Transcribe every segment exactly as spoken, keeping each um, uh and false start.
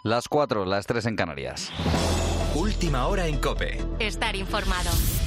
Las cuatro, las tres en Canarias. Última hora en COPE. Estar informado.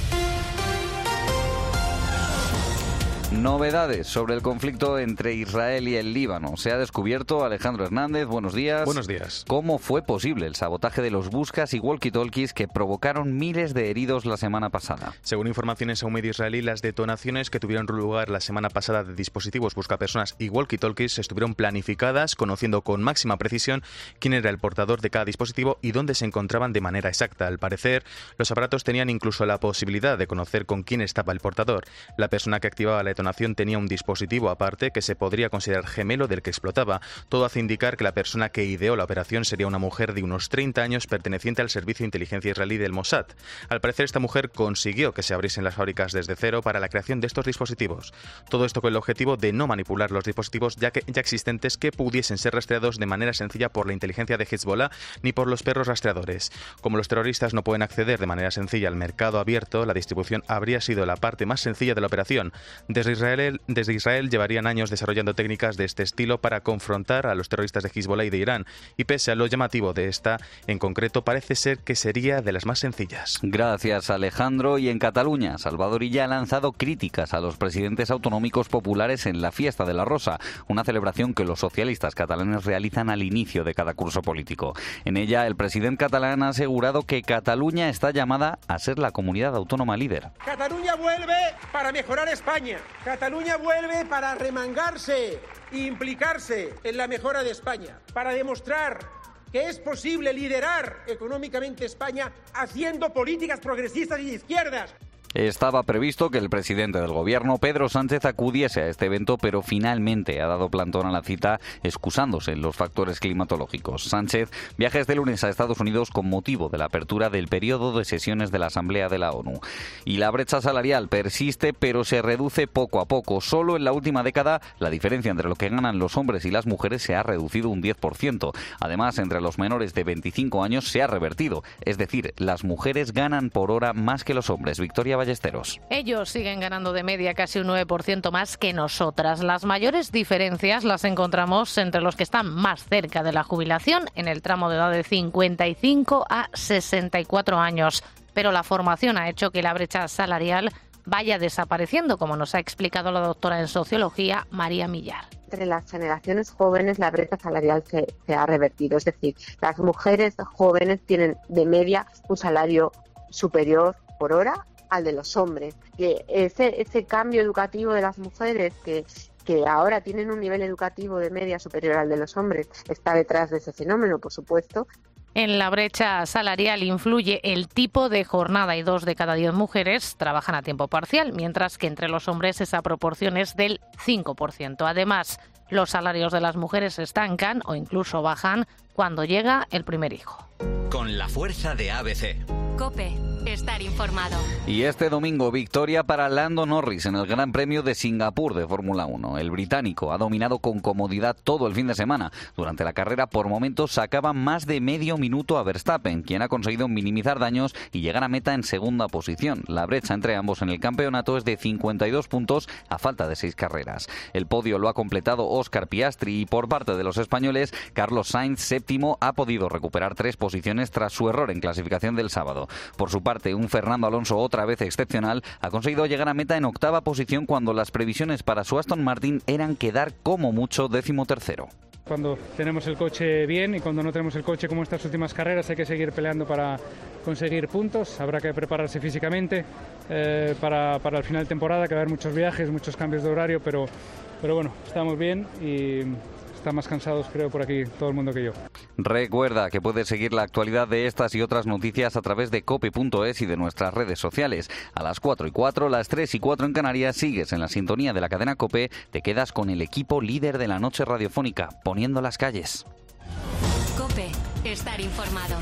Novedades sobre el conflicto entre Israel y el Líbano. Se ha descubierto, Alejandro Hernández, buenos días. Buenos días. ¿Cómo fue posible el sabotaje de los buscas y walkie-talkies que provocaron miles de heridos la semana pasada? Según informaciones a un medio israelí, las detonaciones que tuvieron lugar la semana pasada de dispositivos buscapersonas y walkie-talkies estuvieron planificadas, conociendo con máxima precisión quién era el portador de cada dispositivo y dónde se encontraban de manera exacta. Al parecer, los aparatos tenían incluso la posibilidad de conocer con quién estaba el portador. La persona que activaba la detonación tenía un dispositivo aparte que se podría considerar gemelo del que explotaba. Todo hace indicar que la persona que ideó la operación sería una mujer de unos treinta años perteneciente al servicio de inteligencia israelí del Mossad. Al parecer, esta mujer consiguió que se abriesen las fábricas desde cero para la creación de estos dispositivos. Todo esto con el objetivo de no manipular los dispositivos ya, que, ya existentes que pudiesen ser rastreados de manera sencilla por la inteligencia de Hezbollah ni por los perros rastreadores. Como los terroristas no pueden acceder de manera sencilla al mercado abierto, la distribución habría sido la parte más sencilla de la operación. Desde Israel, desde Israel llevarían años desarrollando técnicas de este estilo para confrontar a los terroristas de Hezbollah y de Irán, y pese a lo llamativo de esta, en concreto parece ser que sería de las más sencillas. Gracias, Alejandro. Y en Cataluña, Salvador Illa ha lanzado críticas a los presidentes autonómicos populares en la Fiesta de la Rosa, una celebración que los socialistas catalanes realizan al inicio de cada curso político. En ella, el presidente catalán ha asegurado que Cataluña está llamada a ser la comunidad autónoma líder. Cataluña vuelve para mejorar España. Cataluña vuelve para remangarse e implicarse en la mejora de España, para demostrar que es posible liderar económicamente España haciendo políticas progresistas y de izquierdas. Estaba previsto que el presidente del gobierno, Pedro Sánchez, acudiese a este evento, pero finalmente ha dado plantón a la cita, excusándose en los factores climatológicos. Sánchez viaja este lunes a Estados Unidos con motivo de la apertura del periodo de sesiones de la Asamblea de la ONU. Y la brecha salarial persiste, pero se reduce poco a poco. Solo en la última década, la diferencia entre lo que ganan los hombres y las mujeres se ha reducido un diez por ciento. Además, entre los menores de veinticinco años se ha revertido. Es decir, las mujeres ganan por hora más que los hombres. Victoria Ballesteros. Ellos siguen ganando de media casi un nueve por ciento más que nosotras. Las mayores diferencias las encontramos entre los que están más cerca de la jubilación, en el tramo de edad de cincuenta y cinco a sesenta y cuatro años. Pero la formación ha hecho que la brecha salarial vaya desapareciendo, como nos ha explicado la doctora en sociología, María Millar. Entre las generaciones jóvenes la brecha salarial se, se ha revertido, es decir, las mujeres jóvenes tienen de media un salario superior por hora al de los hombres. Que ese, ese cambio educativo de las mujeres que, que ahora tienen un nivel educativo de media superior al de los hombres está detrás de ese fenómeno, por supuesto. En la brecha salarial influye el tipo de jornada y dos de cada diez mujeres trabajan a tiempo parcial, mientras que entre los hombres esa proporción es del cinco por ciento. Además, los salarios de las mujeres se estancan o incluso bajan cuando llega el primer hijo. Con la fuerza de A B C. COPE. Estar informado. Y este domingo, victoria para Lando Norris en el Gran Premio de Singapur de Fórmula uno. El británico ha dominado con comodidad todo el fin de semana. Durante la carrera, por momentos, sacaba más de medio minuto a Verstappen, quien ha conseguido minimizar daños y llegar a meta en segunda posición. La brecha entre ambos en el campeonato es de cincuenta y dos puntos a falta de seis carreras. El podio lo ha completado Óscar Piastri y por parte de los españoles, Carlos Sainz, séptimo, ha podido recuperar tres posiciones tras su error en clasificación del sábado. Por su parte, un Fernando Alonso otra vez excepcional ha conseguido llegar a meta en octava posición cuando las previsiones para su Aston Martin eran quedar como mucho décimo tercero. Cuando tenemos el coche bien y cuando no tenemos el coche como estas últimas carreras hay que seguir peleando para conseguir puntos, habrá que prepararse físicamente eh, para, para el final de temporada, que va a haber muchos viajes, muchos cambios de horario, pero, pero bueno, estamos bien y están más cansados, creo, por aquí todo el mundo que yo. Recuerda que puedes seguir la actualidad de estas y otras noticias a través de cope punto es y de nuestras redes sociales. A las cuatro y cuatro, las tres y cuatro en Canarias, sigues en la sintonía de la cadena COPE, te quedas con el equipo líder de la noche radiofónica, poniendo las calles. COPE. Estar informado.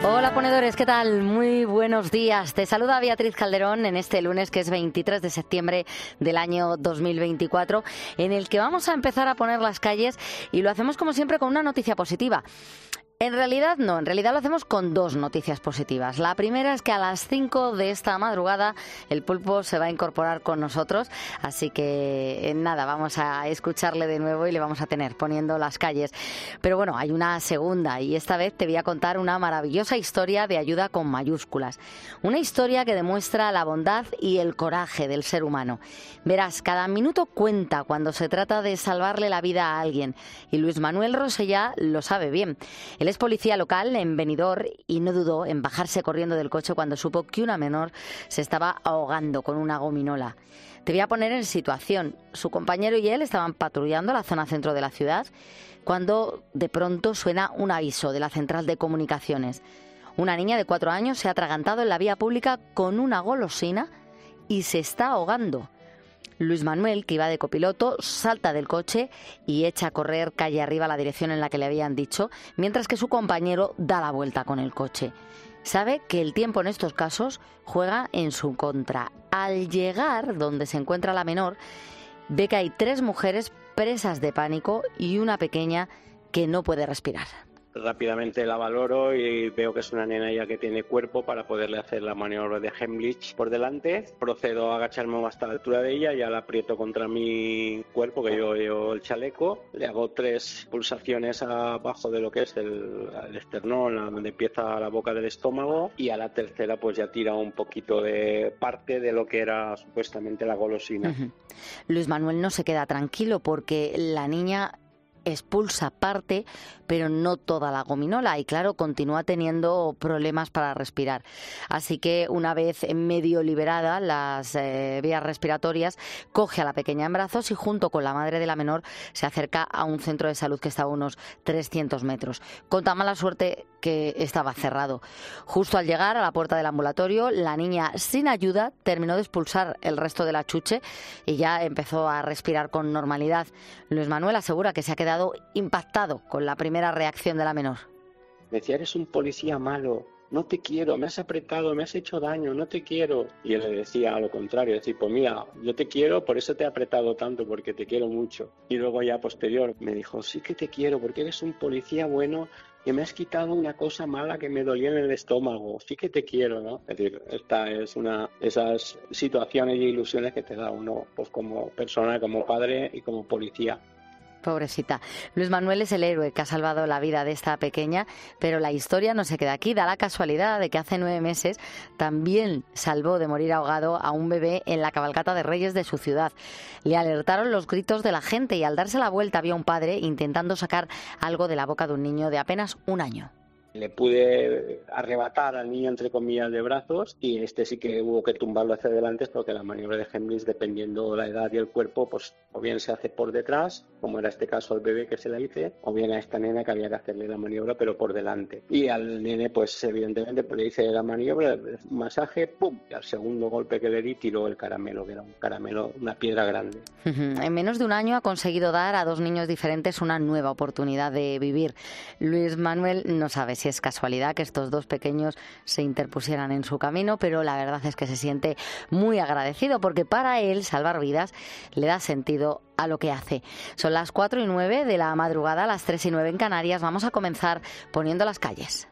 Hola ponedores, ¿qué tal? Muy buenos días. Te saluda Beatriz Calderón en este lunes que es veintitrés de septiembre del año dos mil veinticuatro, en el que vamos a empezar a poner las calles y lo hacemos como siempre con una noticia positiva. En realidad no, en realidad lo hacemos con dos noticias positivas. La primera es que a las cinco de esta madrugada el pulpo se va a incorporar con nosotros, así que nada, vamos a escucharle de nuevo y le vamos a tener poniendo las calles. Pero bueno, hay una segunda y esta vez te voy a contar una maravillosa historia de ayuda con mayúsculas. Una historia que demuestra la bondad y el coraje del ser humano. Verás, cada minuto cuenta cuando se trata de salvarle la vida a alguien y Luis Manuel Rosellá lo sabe bien. Él es policía local en Benidorm y no dudó en bajarse corriendo del coche cuando supo que una menor se estaba ahogando con una gominola. Te voy a poner en situación. Su compañero y él estaban patrullando la zona centro de la ciudad cuando de pronto suena un aviso de la central de comunicaciones. Una niña de cuatro años se ha atragantado en la vía pública con una golosina y se está ahogando. Luis Manuel, que iba de copiloto, salta del coche y echa a correr calle arriba a la dirección en la que le habían dicho, mientras que su compañero da la vuelta con el coche. Sabe que el tiempo en estos casos juega en su contra. Al llegar donde se encuentra la menor, ve que hay tres mujeres presas de pánico y una pequeña que no puede respirar. Rápidamente la valoro y veo que es una nena ya que tiene cuerpo para poderle hacer la maniobra de Heimlich por delante. Procedo a agacharme hasta la altura de ella, ya la aprieto contra mi cuerpo, que yo llevo el chaleco. Le hago tres pulsaciones abajo de lo que es el, el esternón, donde empieza la boca del estómago, y a la tercera pues ya tira un poquito de parte de lo que era supuestamente la golosina. Uh-huh. Luis Manuel no se queda tranquilo porque la niña expulsa parte, pero no toda la gominola y claro, continúa teniendo problemas para respirar. Así que una vez medio liberada las eh, vías respiratorias, coge a la pequeña en brazos y junto con la madre de la menor se acerca a un centro de salud que está a unos trescientos metros. Con tan mala suerte que estaba cerrado. Justo al llegar a la puerta del ambulatorio, la niña sin ayuda terminó de expulsar el resto de la chuche y ya empezó a respirar con normalidad. Luis Manuel asegura que se ha quedado impactado con la primera reacción de la menor. Me decía, eres un policía malo, no te quiero, me has apretado, me has hecho daño, no te quiero. Y él le decía a lo contrario, decir, pues mira, yo te quiero, por eso te he apretado tanto, porque te quiero mucho. Y luego ya posterior me dijo, sí que te quiero, porque eres un policía bueno, que me has quitado una cosa mala que me dolía en el estómago, sí que te quiero, ¿no? Es decir, esta es una de esas situaciones y ilusiones que te da uno, pues como persona, como padre y como policía. Pobrecita. Luis Manuel es el héroe que ha salvado la vida de esta pequeña, pero la historia no se queda aquí. Da la casualidad de que hace nueve meses también salvó de morir ahogado a un bebé en la cabalgata de Reyes de su ciudad. Le alertaron los gritos de la gente y al darse la vuelta había un padre intentando sacar algo de la boca de un niño de apenas un año. Le pude arrebatar al niño, entre comillas, de brazos, y este sí que hubo que tumbarlo hacia adelante porque la maniobra de Heimlich, dependiendo la edad y el cuerpo, pues o bien se hace por detrás, como era este caso al bebé que se le hice, o bien a esta nena que había que hacerle la maniobra pero por delante. Y al nene pues evidentemente pues, le hice la maniobra, el masaje, pum, y al segundo golpe que le di tiró el caramelo, que era un caramelo, una piedra grande. En menos de un año ha conseguido dar a dos niños diferentes una nueva oportunidad de vivir. Luis Manuel no sabe si es casualidad que estos dos pequeños se interpusieran en su camino, pero la verdad es que se siente muy agradecido porque para él salvar vidas le da sentido a lo que hace. Son las cuatro y nueve de la madrugada, las tres y nueve en Canarias. Vamos a comenzar poniendo las calles.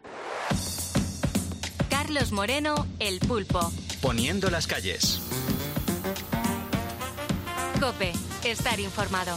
Carlos Moreno, El Pulpo. Poniendo las calles. COPE, estar informado.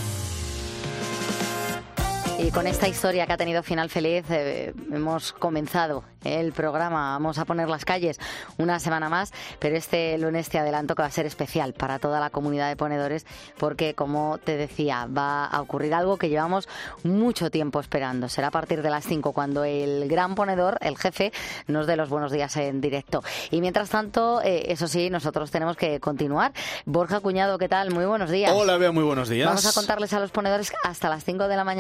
Y con esta historia que ha tenido final feliz eh, hemos comenzado el programa. Vamos a poner las calles una semana más, pero este lunes te adelanto que va a ser especial para toda la comunidad de ponedores porque, como te decía, va a ocurrir algo que llevamos mucho tiempo esperando. Será a partir de las cinco cuando el gran ponedor, el jefe, nos dé los buenos días en directo. Y mientras tanto, eh, eso sí, nosotros tenemos que continuar. Borja Cuñado, ¿qué tal? Muy buenos días. Hola, Bea, muy buenos días. Vamos a contarles a los ponedores hasta las cinco de la mañana que tenemos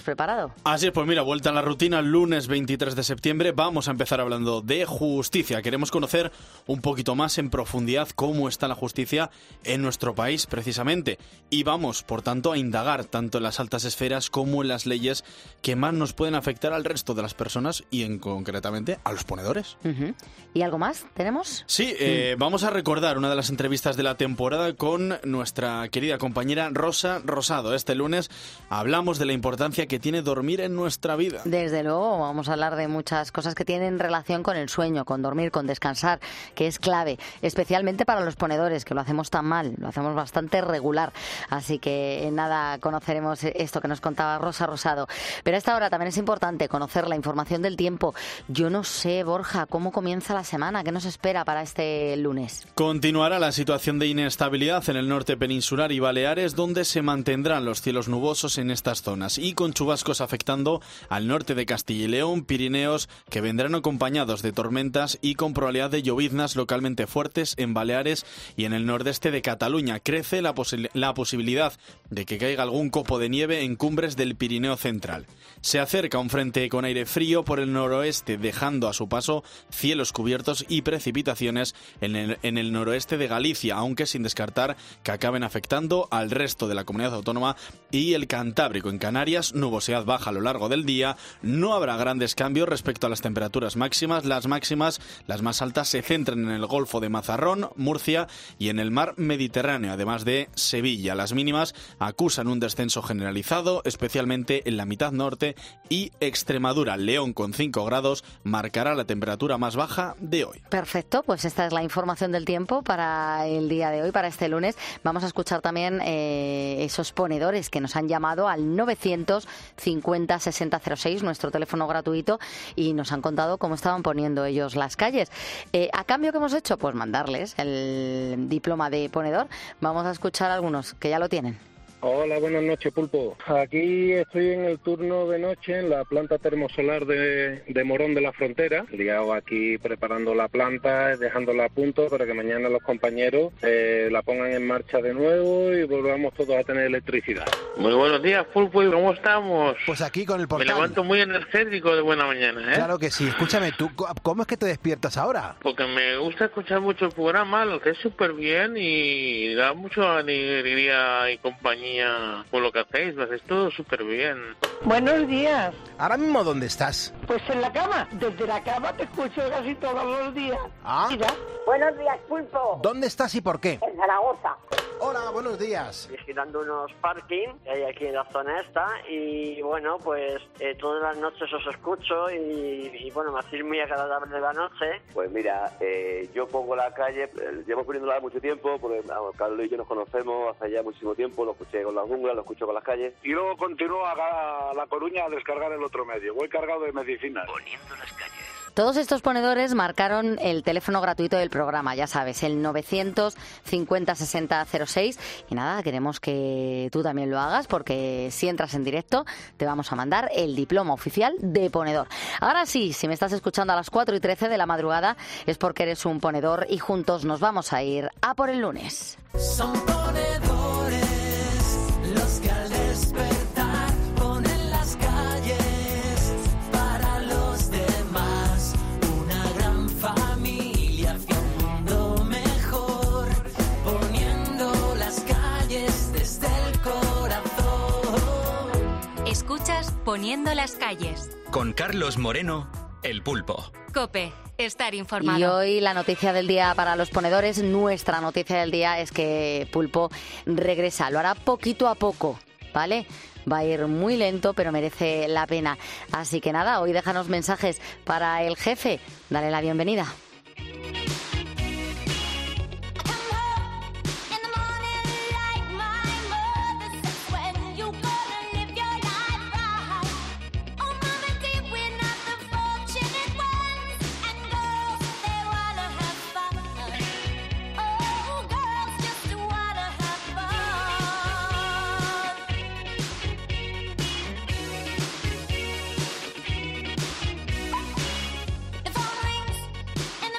preparado. Así es, pues mira, vuelta a la rutina, lunes veintitrés de septiembre, vamos a empezar hablando de justicia. Queremos conocer un poquito más en profundidad cómo está la justicia en nuestro país, precisamente. Y vamos, por tanto, a indagar tanto en las altas esferas como en las leyes que más nos pueden afectar al resto de las personas y, en concretamente, a los ponedores. Uh-huh. ¿Y algo más tenemos? Sí, eh, mm. vamos a recordar una de las entrevistas de la temporada con nuestra querida compañera Rosa Rosado. Este lunes hablamos de la importancia que tiene dormir en nuestra vida. Desde luego, vamos a hablar de muchas cosas que tienen relación con el sueño, con dormir, con descansar, que es clave, especialmente para los ponedores, que lo hacemos tan mal, lo hacemos bastante regular. Así que nada, conoceremos esto que nos contaba Rosa Rosado. Pero a esta hora también es importante conocer la información del tiempo. Yo no sé, Borja, ¿cómo comienza la semana? ¿Qué nos espera para este lunes? Continuará la situación de inestabilidad en el norte peninsular y Baleares, donde se mantendrán los cielos nubosos en estas zonas y con chubascos afectando al norte de Castilla y León, Pirineos, que vendrán acompañados de tormentas y con probabilidad de lloviznas localmente fuertes en Baleares y en el nordeste de Cataluña. Crece la, posi- la posibilidad de que caiga algún copo de nieve en cumbres del Pirineo central. Se acerca un frente con aire frío por el noroeste, dejando a su paso cielos cubiertos y precipitaciones en el, en el noroeste de Galicia, aunque sin descartar que acaben afectando al resto de la comunidad autónoma y el Cantábrico. En Canarias, nubosidad baja a lo largo del día. No habrá grandes cambios respecto a las temperaturas máximas. Las máximas, las más altas, se centran en el Golfo de Mazarrón, Murcia y en el mar Mediterráneo, además de Sevilla. Las mínimas acusan un descenso generalizado, especialmente en la mitad norte y Extremadura. León, con cinco grados, marcará la temperatura más baja de hoy. Perfecto, pues esta es la información del tiempo para el día de hoy, para este lunes. Vamos a escuchar también eh, esos ponedores que nos han llamado al novecientos cincuenta sesenta cero seis, nuestro teléfono gratuito, y nos han contado cómo estaban poniendo ellos las calles. Eh, ¿A cambio qué hemos hecho? Pues mandarles el diploma de ponedor. Vamos a escuchar algunos que ya lo tienen. Hola, buenas noches, Pulpo. Aquí estoy en el turno de noche en la planta termosolar de, de Morón de la Frontera. Ligado aquí preparando la planta, dejándola a punto para que mañana los compañeros eh, la pongan en marcha de nuevo y volvamos todos a tener electricidad. Muy buenos días, Pulpo, ¿y cómo estamos? Pues aquí con el portal. Me levanto muy energético de buena mañana, ¿eh? Claro que sí. Escúchame, ¿tú cómo es que te despiertas ahora? Porque me gusta escuchar mucho el programa, lo que es súper bien y da mucho alegría y compañía por lo que hacéis, lo hacéis todo súper bien. Buenos días. ¿Ahora mismo dónde estás? Pues en la cama. Desde la cama te escucho casi todos los días. ¿Ah? Mira. Buenos días, Pulpo. ¿Dónde estás y por qué? En Zaragoza. Hola, buenos días. Visitando unos parking que hay aquí en la zona esta y bueno, pues eh, todas las noches os escucho y, y bueno, me hacéis muy agradable la noche. Pues mira, eh, yo pongo la calle, eh, llevo poniéndola mucho tiempo, porque vamos, Carlos y yo nos conocemos hace ya muchísimo tiempo, lo escuché con las junglas, lo escucho con las calles. Y luego continúo a La Coruña a descargar el otro medio, voy cargado de medicinas. Poniendo las calles. Todos estos ponedores marcaron el teléfono gratuito del programa, ya sabes, el novecientos cincuenta sesenta cero seis. Y nada, queremos que tú también lo hagas porque si entras en directo te vamos a mandar el diploma oficial de ponedor. Ahora sí, si me estás escuchando a las cuatro y trece de la madrugada es porque eres un ponedor y juntos nos vamos a ir a por el lunes. Son ponedores los que al despertar ponen las calles para los demás. Una gran familia hacia un mundo mejor, poniendo las calles desde el corazón. Escuchas Poniendo las calles. Con Carlos Moreno, El Pulpo. COPE. Estar informado. Y hoy la noticia del día para los ponedores, nuestra noticia del día es que Pulpo regresa. Lo hará poquito a poco, ¿vale? Va a ir muy lento, pero merece la pena. Así que nada, hoy déjanos mensajes para el jefe. Dale la bienvenida. And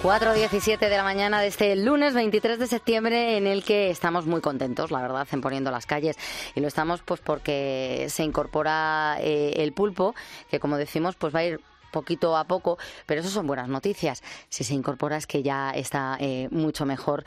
cuatro diecisiete de la mañana de este lunes veintitrés de septiembre, en el que estamos muy contentos, la verdad, en Poniendo las Calles. Y lo estamos pues porque se incorpora eh, el pulpo, que como decimos, pues va a ir poquito a poco, pero eso son buenas noticias. Si se incorpora es que ya está eh, mucho mejor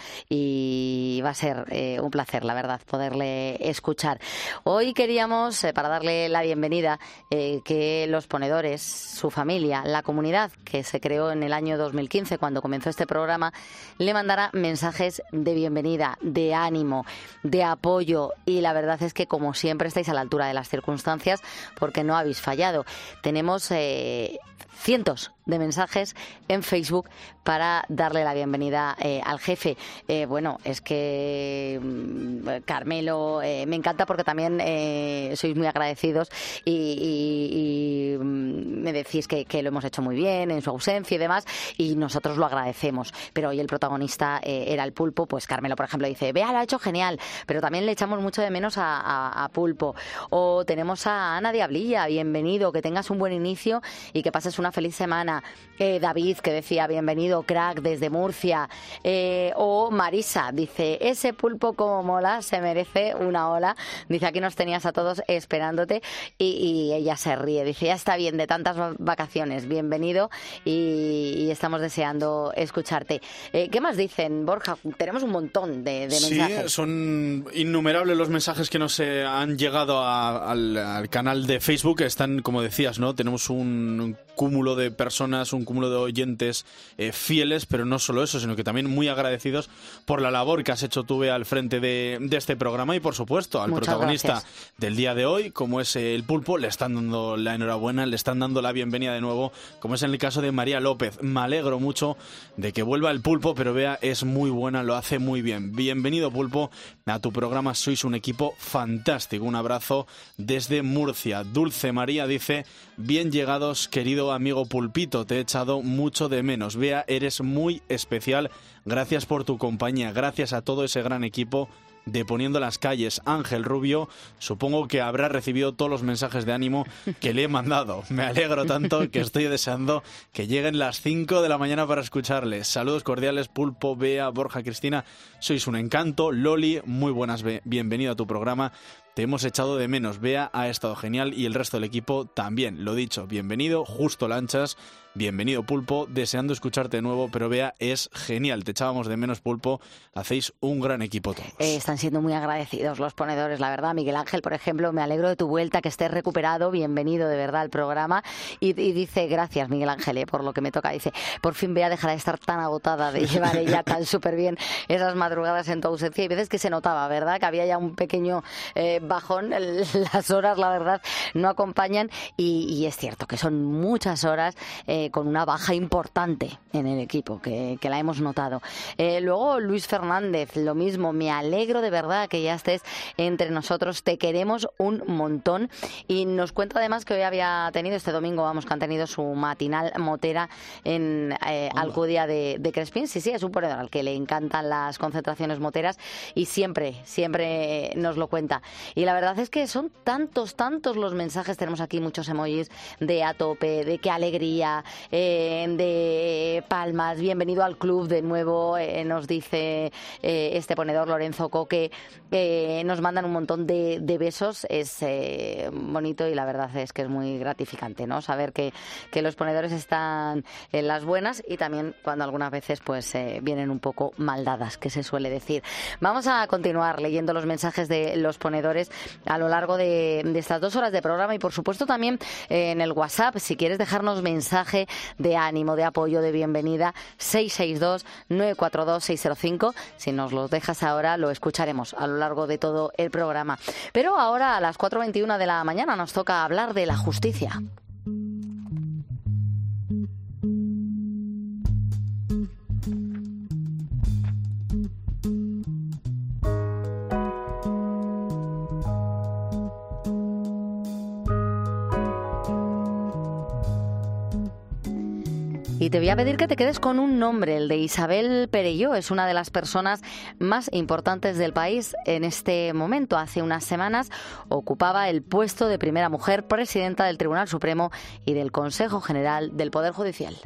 y va a ser eh, un placer, la verdad, poderle escuchar. Hoy queríamos, eh, para darle la bienvenida, eh, que los ponedores, su familia, la comunidad que se creó en el año dos mil quince, cuando comenzó este programa, le mandara mensajes de bienvenida, de ánimo, de apoyo, y la verdad es que, como siempre, estáis a la altura de las circunstancias porque no habéis fallado. Tenemos eh, cientos de mensajes en Facebook para darle la bienvenida eh, al jefe. Eh, bueno, es que mm, Carmelo, eh, me encanta porque también eh, sois muy agradecidos y, y, y me decís que, que lo hemos hecho muy bien en su ausencia y demás, y nosotros lo agradecemos. Pero hoy el protagonista eh, era el pulpo. Pues Carmelo, por ejemplo, dice: Bea, lo ha hecho genial, pero también le echamos mucho de menos a, a, a Pulpo. O tenemos a Ana Diablilla: bienvenido, que tengas un buen inicio y que pases una feliz semana. Eh, David, que decía: bienvenido, crack, desde Murcia. Eh, o Marisa, dice: ese pulpo como mola, se merece una ola. Dice: aquí nos tenías a todos esperándote. Y, y ella se ríe, dice: ya está bien de tantas vacaciones, bienvenido, y, y estamos deseando escucharte. Eh, ¿Qué más dicen, Borja? Tenemos un montón de, de mensajes. Sí, son innumerables los mensajes que nos eh, han llegado a, al, al canal de Facebook. Están, como decías, ¿no? Tenemos un cúmulo de personas, un cúmulo de oyentes eh, fieles, pero no solo eso, sino que también muy agradecidos por la labor que has hecho tú, Bea, al frente de, de este programa, y por supuesto al Muchas protagonista gracias. del día de hoy, como es el pulpo. Le están dando la enhorabuena, le están dando la bienvenida de nuevo, como es en el caso de María López. Me alegro mucho de que vuelva el pulpo, pero Bea es muy buena, lo hace muy bien. Bienvenido, pulpo, a tu programa, sois un equipo fantástico. Un abrazo desde Murcia. Dulce María dice: bien llegados, querido amigo Pulpito, te he echado mucho de menos. Bea, eres muy especial. Gracias por tu compañía, gracias a todo ese gran equipo de Poniendo las Calles. Ángel Rubio, supongo que habrá recibido todos los mensajes de ánimo que le he mandado. Me alegro tanto que estoy deseando que lleguen las cinco de la mañana para escucharles. Saludos cordiales, Pulpo, Bea, Borja, Cristina, sois un encanto. Loli, muy buenas, bienvenido a tu programa. Te hemos echado de menos. Bea ha estado genial y el resto del equipo también. Lo dicho, bienvenido. Justo Lanchas, bienvenido, Pulpo. Deseando escucharte de nuevo, pero Bea es genial. Te echábamos de menos, Pulpo. Hacéis un gran equipo todos. Eh, están siendo muy agradecidos los ponedores, la verdad. Miguel Ángel, por ejemplo: me alegro de tu vuelta, que estés recuperado. Bienvenido de verdad al programa. Y, y dice: gracias, Miguel Ángel, eh, por lo que me toca. Dice: por fin Bea dejará de estar tan agotada de llevar ella tan súper bien esas madrugadas en tu ausencia. Y veces que se notaba, ¿verdad?, que había ya un pequeño eh, bajón. Las horas, la verdad, no acompañan, y, y es cierto que son muchas horas eh, con una baja importante en el equipo, que, que la hemos notado. Eh, luego Luis Fernández, lo mismo: me alegro de verdad que ya estés entre nosotros, te queremos un montón. Y nos cuenta además que hoy había tenido, este domingo, vamos, que han tenido su matinal motera en eh, Alcudia de, de Crespín. Sí, sí, es un ponedor al que le encantan las concentraciones moteras y siempre, siempre nos lo cuenta. Y la verdad es que son tantos, tantos los mensajes. Tenemos aquí muchos emojis de a tope, de qué alegría, eh, de palmas, bienvenido al club de nuevo, eh, nos dice eh, este ponedor Lorenzo Coque. Eh, nos mandan un montón de, de besos. Es eh, bonito, y la verdad es que es muy gratificante, ¿no?, saber que, que los ponedores están en las buenas, y también cuando algunas veces pues eh, vienen un poco mal dadas, que se suele decir. Vamos a continuar leyendo los mensajes de los ponedores a lo largo de, de estas dos horas de programa, y por supuesto también eh, en el WhatsApp, si quieres dejarnos mensaje de ánimo, de apoyo, de bienvenida, seis seis dos, nueve cuatro dos, seis cero cinco. Si nos los dejas ahora, lo escucharemos a lo largo de todo el programa. Pero ahora, a las cuatro veintiuno de la mañana, nos toca hablar de la justicia. Y te voy a pedir que te quedes con un nombre, el de Isabel Perelló. Es una de las personas más importantes del país en este momento. Hace unas semanas ocupaba el puesto de primera mujer presidenta del Tribunal Supremo y del Consejo General del Poder Judicial.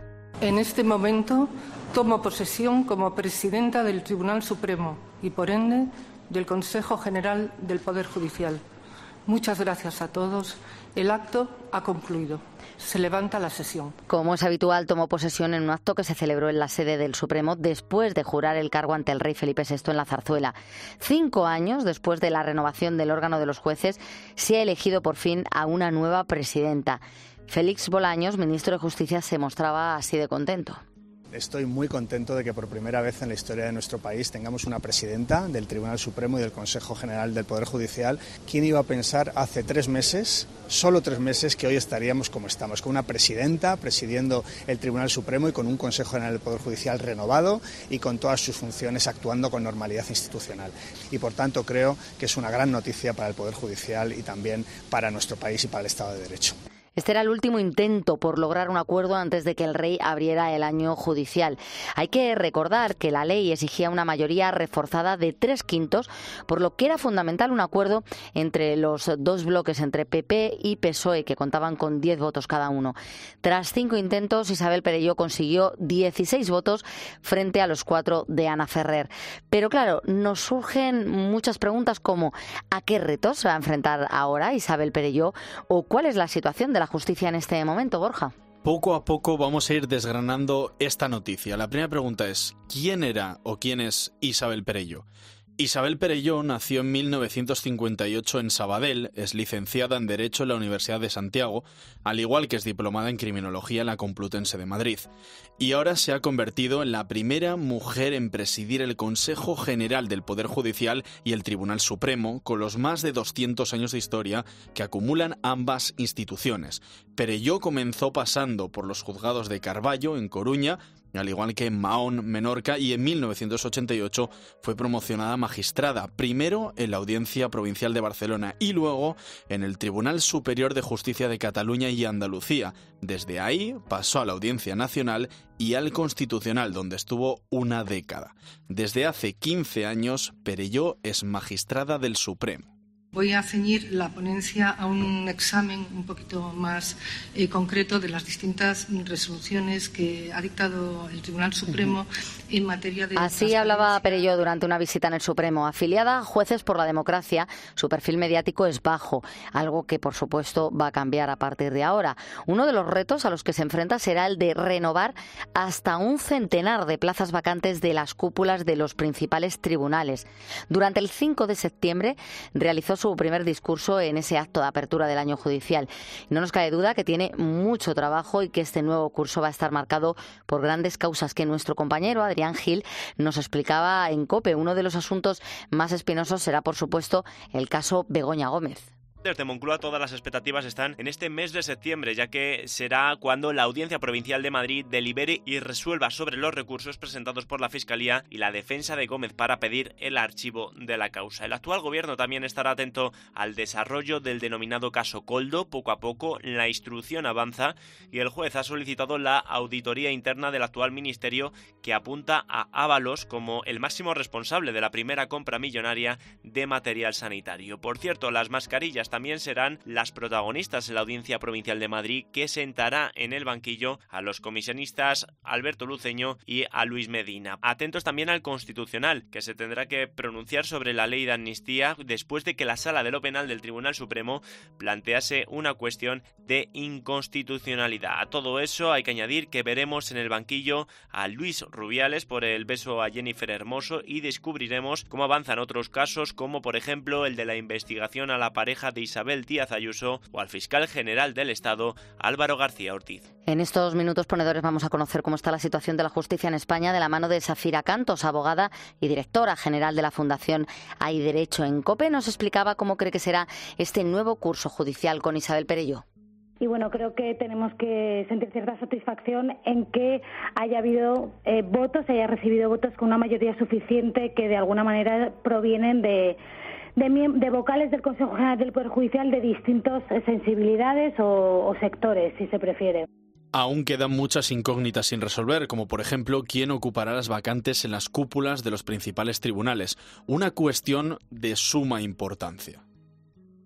En este momento tomo posesión como presidenta del Tribunal Supremo y, por ende, del Consejo General del Poder Judicial. Muchas gracias a todos. El acto ha concluido. Se levanta la sesión. Como es habitual, tomó posesión en un acto que se celebró en la sede del Supremo después de jurar el cargo ante el rey Felipe sexto en la Zarzuela. Cinco años después de la renovación del órgano de los jueces, se ha elegido por fin a una nueva presidenta. Félix Bolaños, ministro de Justicia, se mostraba así de contento. Estoy muy contento de que por primera vez en la historia de nuestro país tengamos una presidenta del Tribunal Supremo y del Consejo General del Poder Judicial. ¿Quién iba a pensar hace tres meses, solo tres meses, que hoy estaríamos como estamos, con una presidenta presidiendo el Tribunal Supremo y con un Consejo General del Poder Judicial renovado y con todas sus funciones actuando con normalidad institucional? Y por tanto creo que es una gran noticia para el Poder Judicial y también para nuestro país y para el Estado de Derecho. Este era el último intento por lograr un acuerdo antes de que el rey abriera el año judicial. Hay que recordar que la ley exigía una mayoría reforzada de tres quintos, por lo que era fundamental un acuerdo entre los dos bloques, entre P P y P S O E, que contaban con diez votos cada uno. Tras cinco intentos, Isabel Perelló consiguió dieciséis votos frente a los cuatro de Ana Ferrer. Pero claro, nos surgen muchas preguntas como ¿a qué retos se va a enfrentar ahora Isabel Perelló? ¿O cuál es la situación de la justicia en este momento, Borja? Poco a poco vamos a ir desgranando esta noticia. La primera pregunta es, ¿quién era o quién es Isabel Perelló? Isabel Perelló nació en mil novecientos cincuenta y ocho en Sabadell, es licenciada en Derecho en la Universidad de Santiago, al igual que es diplomada en Criminología en la Complutense de Madrid. Y ahora se ha convertido en la primera mujer en presidir el Consejo General del Poder Judicial y el Tribunal Supremo, con los más de doscientos años de historia que acumulan ambas instituciones. Perelló comenzó pasando por los juzgados de Carballo, en Coruña, al igual que en Mahón, Menorca, y en mil novecientos ochenta y ocho fue promocionada magistrada, primero en la Audiencia Provincial de Barcelona y luego en el Tribunal Superior de Justicia de Cataluña y Andalucía. Desde ahí pasó a la Audiencia Nacional y al Constitucional, donde estuvo una década. Desde hace quince años, Perelló es magistrada del Supremo. Voy a ceñir la ponencia a un examen un poquito más eh, concreto de las distintas resoluciones que ha dictado el Tribunal Supremo en materia de... Así hablaba Perelló durante una visita en el Supremo. Afiliada a Jueces por la Democracia, su perfil mediático es bajo, algo que por supuesto va a cambiar a partir de ahora. Uno de los retos a los que se enfrenta será el de renovar hasta un centenar de plazas vacantes de las cúpulas de los principales tribunales. Durante el cinco de septiembre realizó su primer discurso en ese acto de apertura del año judicial. No nos cabe duda que tiene mucho trabajo y que este nuevo curso va a estar marcado por grandes causas que nuestro compañero Adrián Gil nos explicaba en COPE. Uno de los asuntos más espinosos será, por supuesto, el caso Begoña Gómez. Desde Moncloa todas las expectativas están en este mes de septiembre, ya que será cuando la Audiencia Provincial de Madrid delibere y resuelva sobre los recursos presentados por la Fiscalía y la defensa de Gómez para pedir el archivo de la causa. El actual gobierno también estará atento al desarrollo del denominado caso Koldo. Poco a poco la instrucción avanza y el juez ha solicitado la auditoría interna del actual ministerio, que apunta a Ábalos como el máximo responsable de la primera compra millonaria de material sanitario. Por cierto, las mascarillas también serán las protagonistas en la Audiencia Provincial de Madrid, que sentará en el banquillo a los comisionistas Alberto Luceño y a Luis Medina. Atentos también al Constitucional, que se tendrá que pronunciar sobre la ley de amnistía después de que la Sala de lo Penal del Tribunal Supremo plantease una cuestión de inconstitucionalidad. A todo eso hay que añadir que veremos en el banquillo a Luis Rubiales por el beso a Jennifer Hermoso y descubriremos cómo avanzan otros casos, como por ejemplo el de la investigación a la pareja de Isabel Díaz Ayuso o al fiscal general del Estado, Álvaro García Ortiz. En estos minutos ponedores vamos a conocer cómo está la situación de la justicia en España de la mano de Safira Cantos, abogada y directora general de la Fundación Hay Derecho. En COPE nos explicaba cómo cree que será este nuevo curso judicial con Isabel Perelló. Y bueno, creo que tenemos que sentir cierta satisfacción en que haya habido eh, votos, haya recibido votos con una mayoría suficiente que de alguna manera provienen de... De, de vocales del Consejo General del Poder Judicial de distintas sensibilidades o, o sectores, si se prefiere. Aún quedan muchas incógnitas sin resolver, como por ejemplo quién ocupará las vacantes en las cúpulas de los principales tribunales, una cuestión de suma importancia.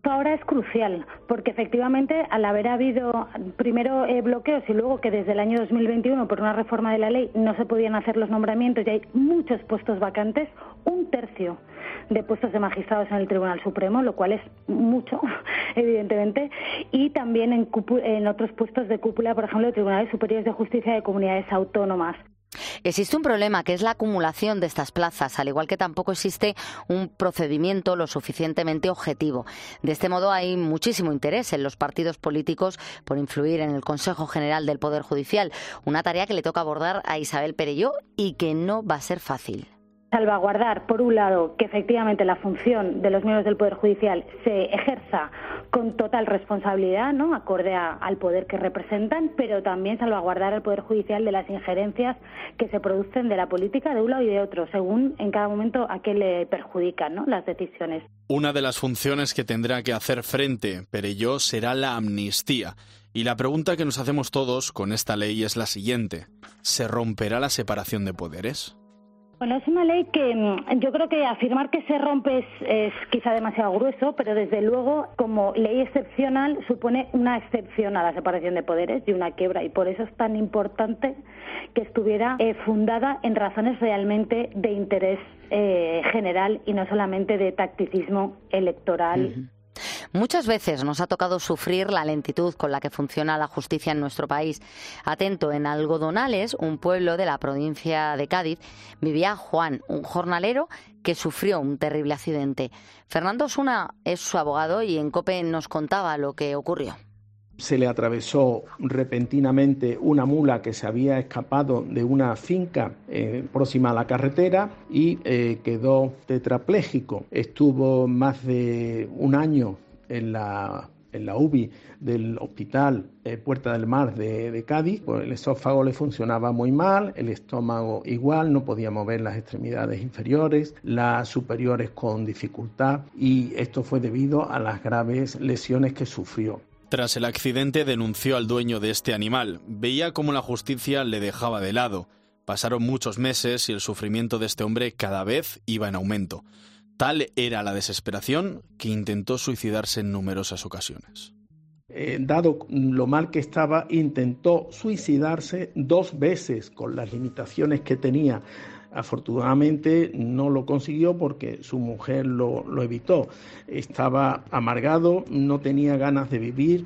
justo ahora es crucial, porque efectivamente al haber habido primero eh, bloqueos y luego que desde el año dos mil veintiuno por una reforma de la ley no se podían hacer los nombramientos y hay muchos puestos vacantes, un tercio de puestos de magistrados en el Tribunal Supremo, lo cual es mucho, evidentemente, y también en, cupu- en otros puestos de cúpula, por ejemplo, de Tribunales Superiores de Justicia de comunidades autónomas. Existe un problema que es la acumulación de estas plazas, al igual que tampoco existe un procedimiento lo suficientemente objetivo. De este modo hay muchísimo interés en los partidos políticos por influir en el Consejo General del Poder Judicial, una tarea que le toca abordar a Isabel Perelló y que no va a ser fácil. Salvaguardar, por un lado, que efectivamente la función de los miembros del Poder Judicial se ejerza con total responsabilidad, ¿no?, acorde a, al poder que representan, pero también salvaguardar al Poder Judicial de las injerencias que se producen de la política de un lado y de otro, según en cada momento a qué le perjudican, ¿no?, las decisiones. Una de las funciones que tendrá que hacer frente Perelló será la amnistía. Y la pregunta que nos hacemos todos con esta ley es la siguiente: ¿se romperá la separación de poderes? Bueno, es una ley que yo creo que afirmar que se rompe es, es quizá demasiado grueso, pero desde luego como ley excepcional supone una excepción a la separación de poderes y una quiebra, y por eso es tan importante que estuviera eh, fundada en razones realmente de interés eh, general y no solamente de tacticismo electoral. Uh-huh. Muchas veces nos ha tocado sufrir la lentitud con la que funciona la justicia en nuestro país. Atento, en Algodonales, un pueblo de la provincia de Cádiz, vivía Juan, un jornalero que sufrió un terrible accidente. Fernando Osuna es su abogado y en COPE nos contaba lo que ocurrió. Se le atravesó repentinamente una mula que se había escapado de una finca eh, próxima a la carretera y eh, quedó tetrapléjico. Estuvo más de un año en la, en la U B I del Hospital eh, Puerta del Mar de, de Cádiz. Pues el esófago le funcionaba muy mal, el estómago igual, no podía mover las extremidades inferiores, las superiores con dificultad, y esto fue debido a las graves lesiones que sufrió. Tras el accidente denunció al dueño de este animal. Veía cómo la justicia le dejaba de lado. Pasaron muchos meses y el sufrimiento de este hombre cada vez iba en aumento. Tal era la desesperación que intentó suicidarse en numerosas ocasiones. Eh, dado lo mal que estaba, intentó suicidarse dos veces con las limitaciones que tenía. Afortunadamente no lo consiguió porque su mujer lo, lo evitó. Estaba amargado, no tenía ganas de vivir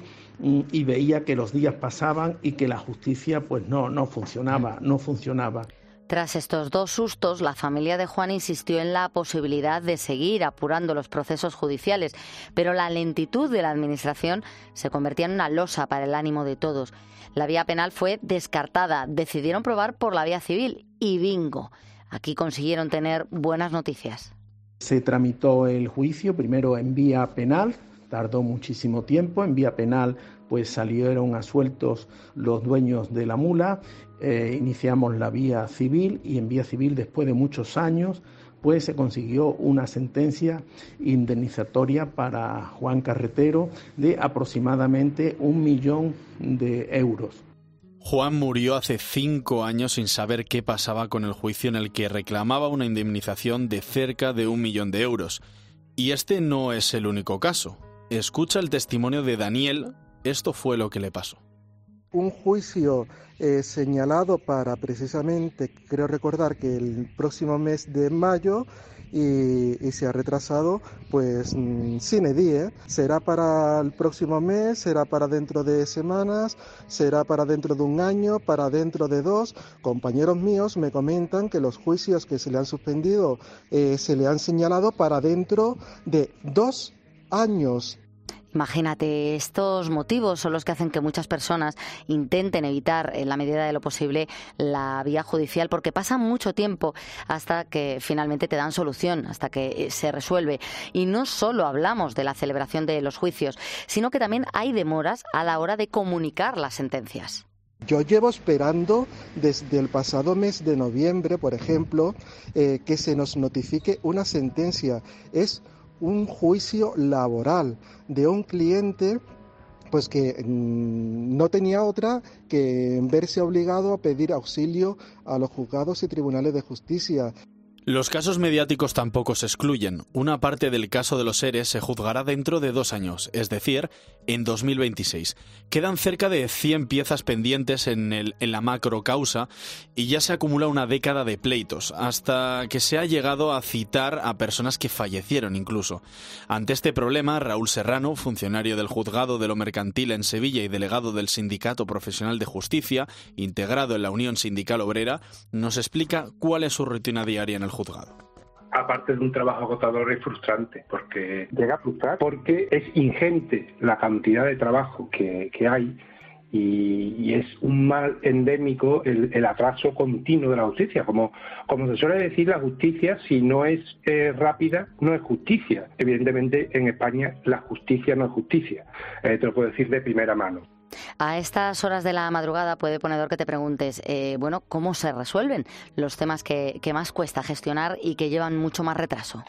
y veía que los días pasaban y que la justicia pues no, no funcionaba, no funcionaba. Tras estos dos sustos, la familia de Juan insistió en la posibilidad de seguir apurando los procesos judiciales, pero la lentitud de la administración se convertía en una losa para el ánimo de todos. La vía penal fue descartada, decidieron probar por la vía civil y bingo. Aquí consiguieron tener buenas noticias. Se tramitó el juicio primero en vía penal, tardó muchísimo tiempo. En vía penal pues salieron asueltos los dueños de la mula. Eh, iniciamos la vía civil y en vía civil, después de muchos años, pues se consiguió una sentencia indemnizatoria para Juan Carretero de aproximadamente un millón de euros. Juan murió hace cinco años sin saber qué pasaba con el juicio en el que reclamaba una indemnización de cerca de un millón de euros. Y este no es el único caso. Escucha el testimonio de Daniel. Esto fue lo que le pasó. Un juicio eh, señalado para precisamente, creo recordar que el próximo mes de mayo, y, y se ha retrasado pues mmm, sine die. Será para el próximo mes, será para dentro de semanas, será para dentro de un año, para dentro de dos. Compañeros míos me comentan que los juicios que se le han suspendido eh, se le han señalado para dentro de dos años. Imagínate, estos motivos son los que hacen que muchas personas intenten evitar, en la medida de lo posible, la vía judicial, porque pasa mucho tiempo hasta que finalmente te dan solución, hasta que se resuelve. Y no solo hablamos de la celebración de los juicios, sino que también hay demoras a la hora de comunicar las sentencias. Yo llevo esperando desde el pasado mes de noviembre, por ejemplo, eh, que se nos notifique una sentencia. Es un juicio laboral de un cliente pues que mmm, no tenía otra que verse obligado a pedir auxilio a los juzgados y tribunales de justicia. Los casos mediáticos tampoco se excluyen. Una parte del caso de los ERE se juzgará dentro de dos años, es decir, en dos mil veintiséis. Quedan cerca de cien piezas pendientes en, el, en la macrocausa y ya se acumula una década de pleitos, hasta que se ha llegado a citar a personas que fallecieron incluso. Ante este problema, Raúl Serrano, funcionario del Juzgado de lo Mercantil en Sevilla y delegado del Sindicato Profesional de Justicia, integrado en la Unión Sindical Obrera, nos explica cuál es su rutina diaria en el juzgado. Aparte de un trabajo agotador, es frustrante, porque llega a frustrar, porque es ingente la cantidad de trabajo que, que hay y, y es un mal endémico el, el atraso continuo de la justicia. Como, como se suele decir, la justicia, si no es eh, rápida, no es justicia. Evidentemente, en España la justicia no es justicia. Eh, te lo puedo decir de primera mano. A estas horas de la madrugada puede, ponedor, que te preguntes, eh, bueno, ¿cómo se resuelven los temas que, que más cuesta gestionar y que llevan mucho más retraso?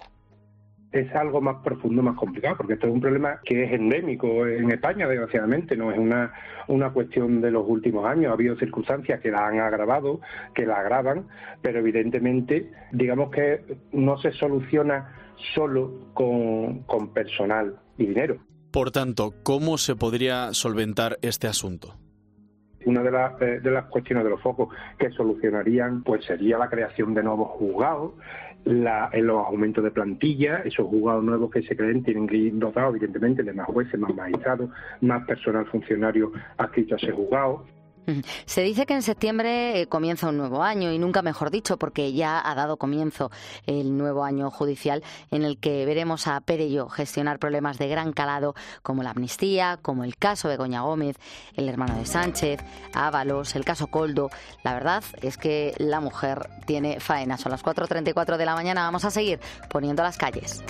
Es algo más profundo, más complicado, porque esto es un problema que es endémico en España, desgraciadamente, no es una, una cuestión de los últimos años. Ha habido circunstancias que la han agravado, que la agravan, pero evidentemente, digamos que no se soluciona solo con, con personal y dinero. Por tanto, ¿cómo se podría solventar este asunto? Una de las, de las cuestiones de los focos que solucionarían pues sería la creación de nuevos juzgados, la, los aumentos de plantilla. Esos juzgados nuevos que se creen tienen que ir dotados, evidentemente, de más jueces, más magistrados, más personal funcionario adscrito a ese juzgado. Se dice que en septiembre comienza un nuevo año, y nunca mejor dicho, porque ya ha dado comienzo el nuevo año judicial, en el que veremos a Perelló gestionar problemas de gran calado como la amnistía, como el caso de Begoña Gómez, el hermano de Sánchez, Ábalos, el caso Coldo. La verdad es que la mujer tiene faena. Son las cuatro treinta y cuatro de la mañana. Vamos a seguir poniendo las calles.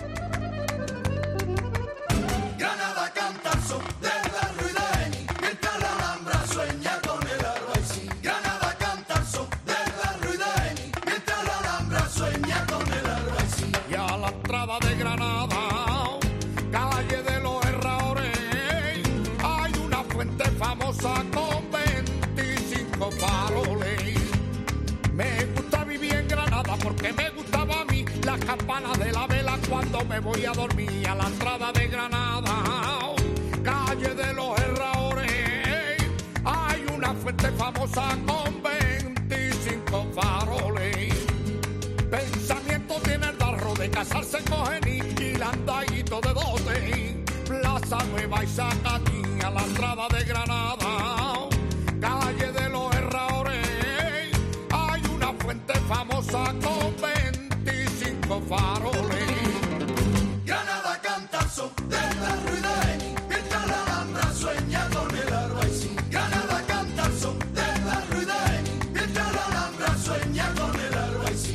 Granada canta el son de la Ruideni, mientras la Alhambra sueña con el Albaicín. Granada canta el son de la Ruideni, mientras la Alhambra sueña con el Albaicín. Y a la entrada de Granada, calle de los Herradores, hay una fuente famosa con veinticinco faroles. Me gusta vivir en Granada porque me gustaba a mí las campanas de la vela cuando me voy a dormir. A la entrada de Granada, calle de los Herradores, hay una fuente famosa con veinticinco faroles. Pensamiento tiene el darro de casarse con Geni y landayito de dote. Plaza Nueva y Zacatín, a la entrada de Granada, calle de los Herradores, hay una fuente famosa con veinticinco faroles. Granada canta el son de la Ruideni, mientras la Alhambra sueña con el Albaicín. Granada canta el son de la Ruideni, mientras la Alhambra sueña con el Albaicín.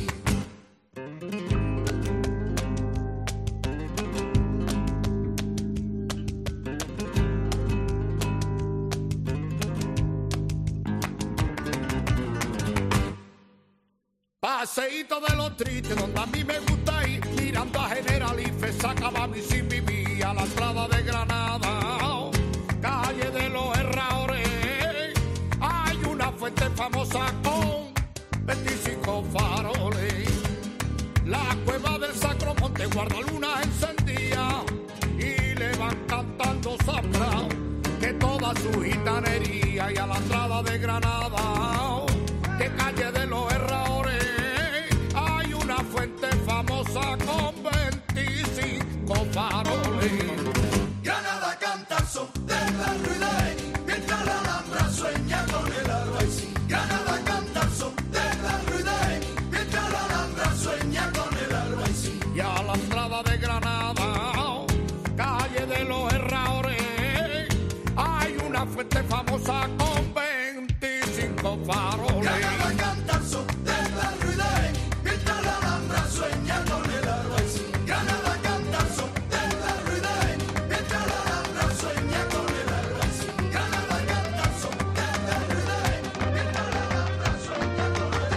Paseíto de los tristes, donde a mí me gusta ir, mirando a Generalife, sacaba mi sin vivir. A la entrada de Granada, calle de los Herradores, hay una fuente famosa con veinticinco faroles. La cueva del Sacromonte guarda luna encendida y le van cantando zafra que toda su gitanería. Y a la entrada de Granada, que calle de los Herradores, hay una fuente famosa con veinticinco faroles. Granada canta el son de la Ruideni, mientras la Alhambra sueña con el Albaicín. Granada canta el son de la Ruideni, mientras la Alhambra sueña con el Albaicín. Y a la entrada de Granada, calle de los Herradores, hay una fuente famosa con veinticinco faroles. Granada canta el son de la Ruideni, mientras la Alhambra sueña con el Albaicín. Granada canta el son de la Ruideni, mientras la Alhambra sueña con el Albaicín. Granada canta el son de la Ruideni, mientras la Alhambra sueña con el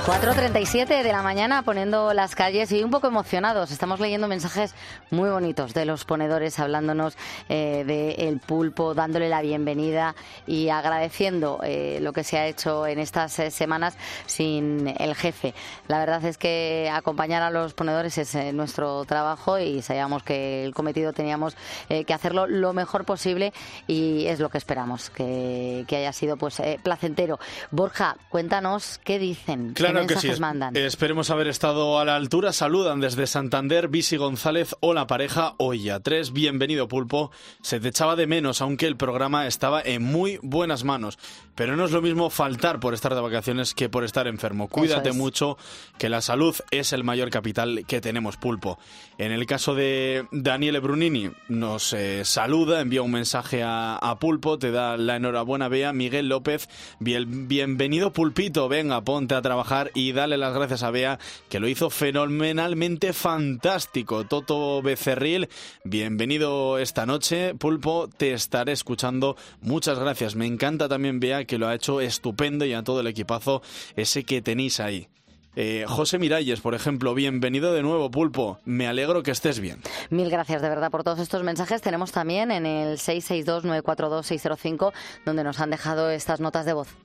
cuatro treinta y siete de la mañana poniendo las calles y un poco emocionados. Estamos leyendo mensajes muy bonitos de los ponedores hablándonos eh, del pulpo, dándole la bienvenida y agradeciendo eh, lo que se ha hecho en estas eh, semanas sin el jefe. La verdad es que acompañar a los ponedores es eh, nuestro trabajo y sabíamos que el cometido teníamos eh, que hacerlo lo mejor posible y es lo que esperamos, que, que haya sido pues eh, placentero. Borja, cuéntanos qué dicen. Claro que sí. Mandan? Esperemos haber estado a la altura. Saludan desde Santander, Visi González. Hola pareja, hoy a tres. Bienvenido pulpo. Se te echaba de menos, aunque el programa estaba en muy buenas manos. Pero no es lo mismo faltar por estar de vacaciones que por estar enfermo. Cuídate mucho, que la salud es el mayor capital que tenemos, pulpo. En el caso de Daniele Brunini, nos eh, saluda, envía un mensaje a, a pulpo, te da la enhorabuena, Bea. Miguel López, bien, bienvenido pulpito, venga, ponte a trabajar y dale las gracias a Bea, que lo hizo fenomenalmente fantástico. Toto Becerril, bienvenido esta noche, pulpo, te estaré escuchando. Muchas gracias, me encanta también Bea, que lo ha hecho estupendo, y a todo el equipazo ese que tenéis ahí. Eh, José Miralles, por ejemplo, bienvenido de nuevo, pulpo. Me alegro que estés bien. Mil gracias de verdad por todos estos mensajes. Tenemos también en el seis seis dos, nueve cuatro dos, seis cero cinco, donde nos han dejado estas notas de voz.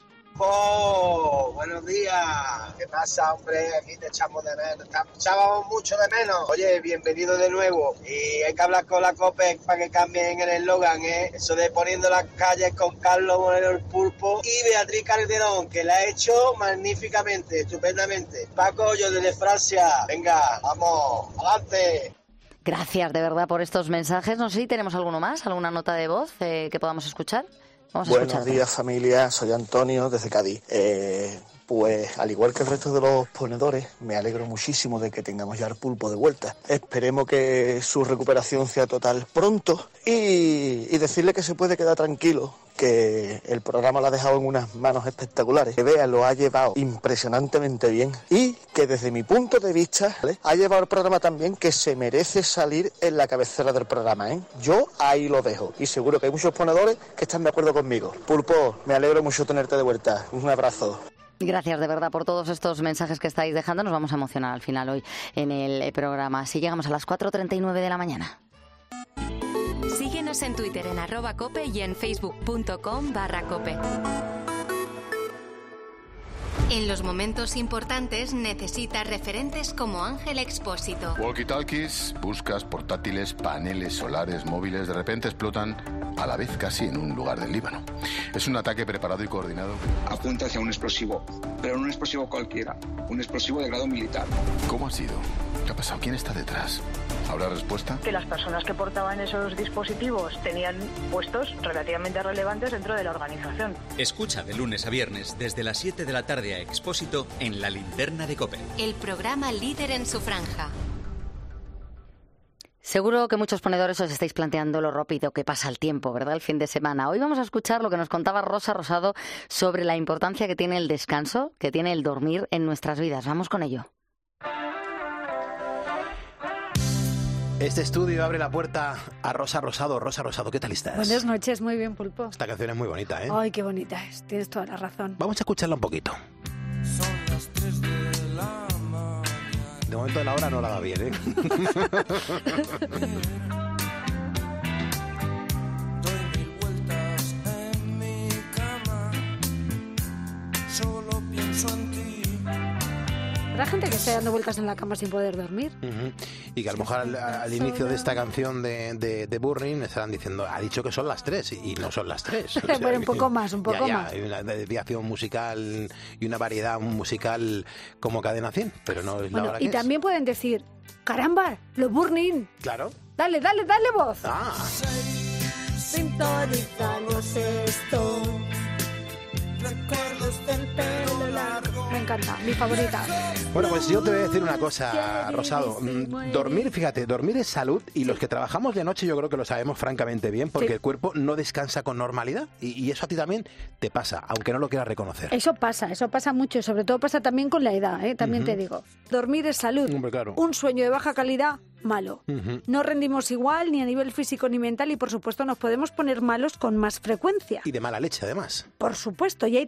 ¡Oh! Buenos días. ¿Qué pasa, hombre? Aquí te echamos de menos. Te echábamos mucho de menos. Oye, bienvenido de nuevo. Y hay que hablar con la COPE para que cambien el eslogan, ¿eh? Eso de poniendo las calles con Carlos Moreno el Pulpo y Beatriz Calderón, que la ha hecho magníficamente, estupendamente. Paco, yo desde Francia. Venga, vamos, adelante. Gracias de verdad por estos mensajes. No sé si tenemos alguno más, alguna nota de voz eh, que podamos escuchar. Vamos a Buenos escuchar. días familia, soy Antonio desde Cádiz. Eh, pues al igual que el resto de los ponedores, me alegro muchísimo de que tengamos ya el pulpo de vuelta. Esperemos que su recuperación sea total pronto y, y decirle que se puede quedar tranquilo, que el programa lo ha dejado en unas manos espectaculares, que Bea lo ha llevado impresionantemente bien y que desde mi punto de vista, ¿vale?, ha llevado el programa también, que se merece salir en la cabecera del programa, ¿eh? Yo ahí lo dejo y seguro que hay muchos ponedores que están de acuerdo conmigo. Pulpo, me alegro mucho tenerte de vuelta. Un abrazo. Gracias de verdad por todos estos mensajes que estáis dejando. Nos vamos a emocionar al final hoy en el programa. Así llegamos a las cuatro treinta y nueve de la mañana. Síguenos en Twitter en arroba cope y en facebook punto com barra cope. En los momentos importantes necesitas referentes como Ángel Expósito. Walkie-talkies, buscas, portátiles, paneles solares, móviles, de repente explotan a la vez casi en un lugar del Líbano. Es un ataque preparado y coordinado. Apunta hacia un explosivo, pero no un explosivo cualquiera, un explosivo de grado militar. ¿Cómo ha sido? ¿Qué ha pasado? ¿Quién está detrás? ¿Habrá respuesta? Que las personas que portaban esos dispositivos tenían puestos relativamente relevantes dentro de la organización. Escucha de lunes a viernes desde las siete de la tarde a Expósito en La Linterna de COPE. El programa líder en su franja. Seguro que muchos ponedores os estáis planteando lo rápido que pasa el tiempo, ¿verdad? El fin de semana. Hoy vamos a escuchar lo que nos contaba Rosa Rosado sobre la importancia que tiene el descanso, que tiene el dormir en nuestras vidas. Vamos con ello. Este estudio abre la puerta a Rosa Rosado. Rosa Rosado, ¿qué tal estás? Buenas noches, muy bien, Pulpo. Esta canción es muy bonita, ¿eh? Ay, qué bonita es, tienes toda la razón. Vamos a escucharla un poquito. Son las tres de la mañana. De momento de la hora no la va bien, ¿eh? Doy mil vueltas en mi cama. Solo pienso en ti. Habrá gente que esté dando vueltas en la cama sin poder dormir. Uh-huh. Y que a lo mejor al, al inicio de esta canción de, de, de Burning estarán diciendo, ha dicho que son las tres, y no son las tres. O sea, bueno, un poco más, un poco ya, ya, más. Hay una desviación musical y una variedad musical como Cadena cien, pero no es Bueno, la hora y que también es. pueden decir, caramba, los Burning. Claro. Dale, dale, dale voz. Ah. Sintonizamos esto. Recuerdos del pelo largo. Me encanta, mi favorita. Bueno, pues yo te voy a decir una cosa, Rosado. Dormir, fíjate, dormir es salud, y los que trabajamos de noche yo creo que lo sabemos francamente bien, porque Sí. el cuerpo no descansa con normalidad, y, y eso a ti también te pasa, aunque no lo quieras reconocer. Eso pasa, eso pasa mucho, y sobre todo pasa también con la edad, ¿eh? También Ujú. te digo. Dormir es salud. Hombre, claro. Un sueño de baja calidad, malo. Ujú. No rendimos igual ni a nivel físico ni mental, y por supuesto nos podemos poner malos con más frecuencia. Y de mala leche, además. Por supuesto, y ahí tengo que decir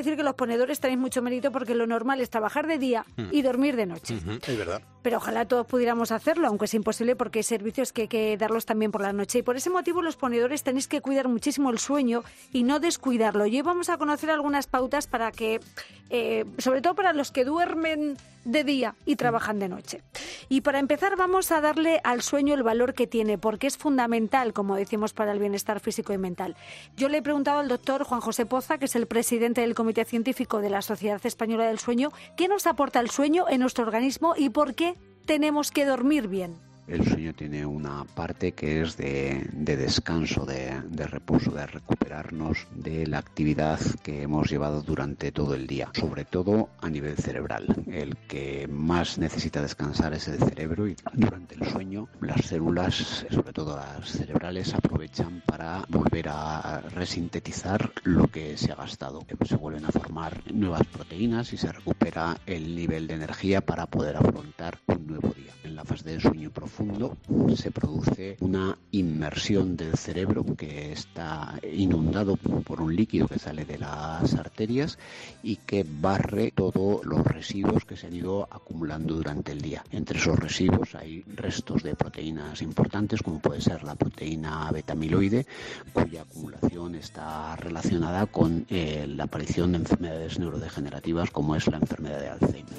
decir que los ponedores tenéis mucho mérito porque lo normal es trabajar de día Mm. y dormir de noche. Ujú, es verdad. Pero ojalá todos pudiéramos hacerlo, aunque es imposible porque hay servicios que hay que darlos también por la noche. Y por ese motivo los ponedores tenéis que cuidar muchísimo el sueño y no descuidarlo. Y hoy vamos a conocer algunas pautas para que, eh, sobre todo para los que duermen de día y trabajan de noche. Y para empezar vamos a darle al sueño el valor que tiene, porque es fundamental, como decimos, para el bienestar físico y mental. Yo le he preguntado al doctor Juan José Poza, que es el presidente del Comité Científico de la Sociedad Española del Sueño, qué nos aporta el sueño en nuestro organismo y por qué tenemos que dormir bien. El sueño tiene una parte que es de, de descanso, de, de reposo, de recuperarnos de la actividad que hemos llevado durante todo el día, sobre todo a nivel cerebral. El que más necesita descansar es el cerebro y durante el sueño las células, sobre todo las cerebrales, aprovechan para volver a resintetizar lo que se ha gastado. Se vuelven a formar nuevas proteínas y se recupera el nivel de energía para poder afrontar un nuevo día. En la fase del sueño profundo se produce una inmersión del cerebro que está inundado por un líquido que sale de las arterias y que barre todos los residuos que se han ido acumulando durante el día. Entre esos residuos hay restos de proteínas importantes, como puede ser la proteína beta-amiloide, cuya acumulación está relacionada con eh, la aparición de enfermedades neurodegenerativas como es la enfermedad de Alzheimer.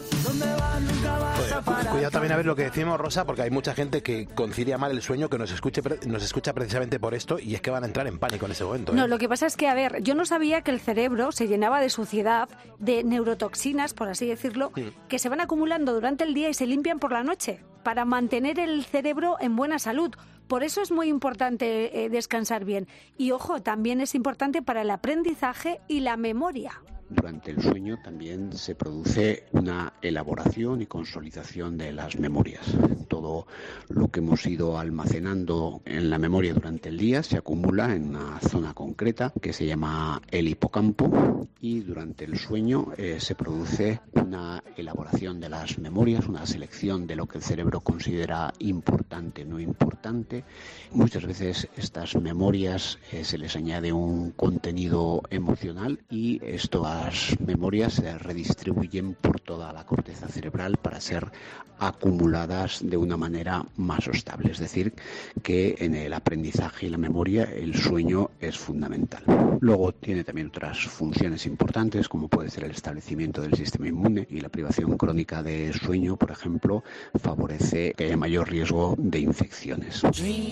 Pues, cuidado también a ver lo que decimos, Rosa, porque hay mucha gente que concilia mal el sueño, que nos escuche nos escucha precisamente por esto, y es que van a entrar en pánico en ese momento, ¿eh? No, lo que pasa es que, a ver, yo no sabía que el cerebro se llenaba de suciedad, de neurotoxinas, por así decirlo, Mm. que se van acumulando durante el día y se limpian por la noche, para mantener el cerebro en buena salud. Por eso es muy importante eh, descansar bien. Y, ojo, también es importante para el aprendizaje y la memoria. Durante el sueño también se produce una elaboración y consolidación de las memorias. Todo lo que hemos ido almacenando en la memoria durante el día se acumula en una zona concreta que se llama el hipocampo, y durante el sueño eh, se produce una elaboración de las memorias, una selección de lo que el cerebro considera importante, no importante. Muchas veces estas memorias eh, se les añade un contenido emocional y esto ha Las memorias se redistribuyen por toda la corteza cerebral para ser acumuladas de una manera más estable. Es decir, que en el aprendizaje y la memoria el sueño es fundamental. Luego tiene también otras funciones importantes, como puede ser el establecimiento del sistema inmune, y la privación crónica de sueño, por ejemplo, favorece que haya mayor riesgo de infecciones.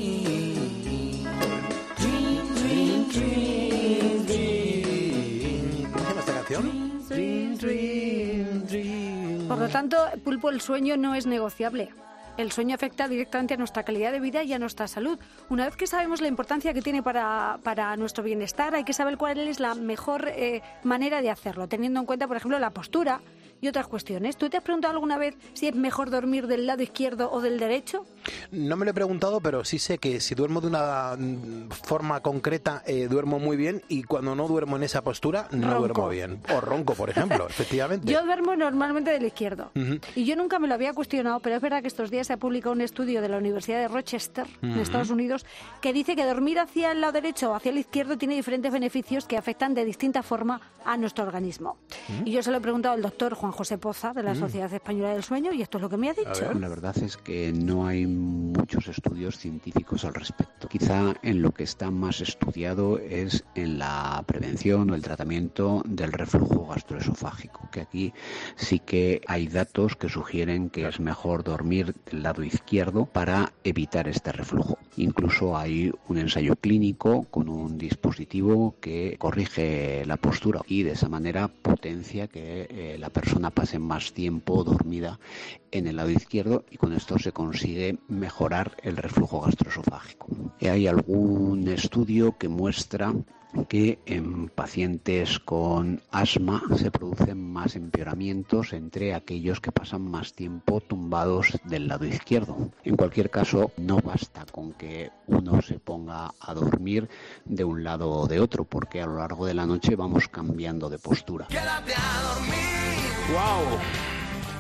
Por lo tanto, Pulpo, el sueño no es negociable. El sueño afecta directamente a nuestra calidad de vida y a nuestra salud. Una vez que sabemos la importancia que tiene para, para nuestro bienestar, hay que saber cuál es la mejor eh, manera de hacerlo, teniendo en cuenta, por ejemplo, la postura y otras cuestiones. ¿Tú te has preguntado alguna vez si es mejor dormir del lado izquierdo o del derecho? No me lo he preguntado, pero sí sé que si duermo de una mm, forma concreta, eh, duermo muy bien, y cuando no duermo en esa postura, no Ronco. duermo bien. O ronco, por ejemplo, efectivamente. Yo duermo normalmente del izquierdo. Ujú. Y yo nunca me lo había cuestionado, pero es verdad que estos días se ha publicado un estudio de la Universidad de Rochester, en Ujú. Estados Unidos, que dice que dormir hacia el lado derecho o hacia el izquierdo tiene diferentes beneficios que afectan de distinta forma a nuestro organismo. ¿Mm? Y yo se lo he preguntado al doctor Juan José Poza, de la Mm. Sociedad Española del Sueño, y esto es lo que me ha dicho. La verdad es que no hay muchos estudios científicos al respecto. Quizá en lo que está más estudiado es en la prevención o el tratamiento del reflujo gastroesofágico, que aquí sí que hay datos que sugieren que es mejor dormir del lado izquierdo para evitar este reflujo. Incluso hay un ensayo clínico con un dispositivo que corrige la postura y de esa manera potencia que eh, la persona pase más tiempo dormida en el lado izquierdo, y con esto se consigue mejorar el reflujo gastroesofágico. Hay algún estudio que muestra que en pacientes con asma se producen más empeoramientos entre aquellos que pasan más tiempo tumbados del lado izquierdo. En cualquier caso, no basta con que uno se ponga a dormir de un lado o de otro, porque a lo largo de la noche vamos cambiando de postura. ¡Wow!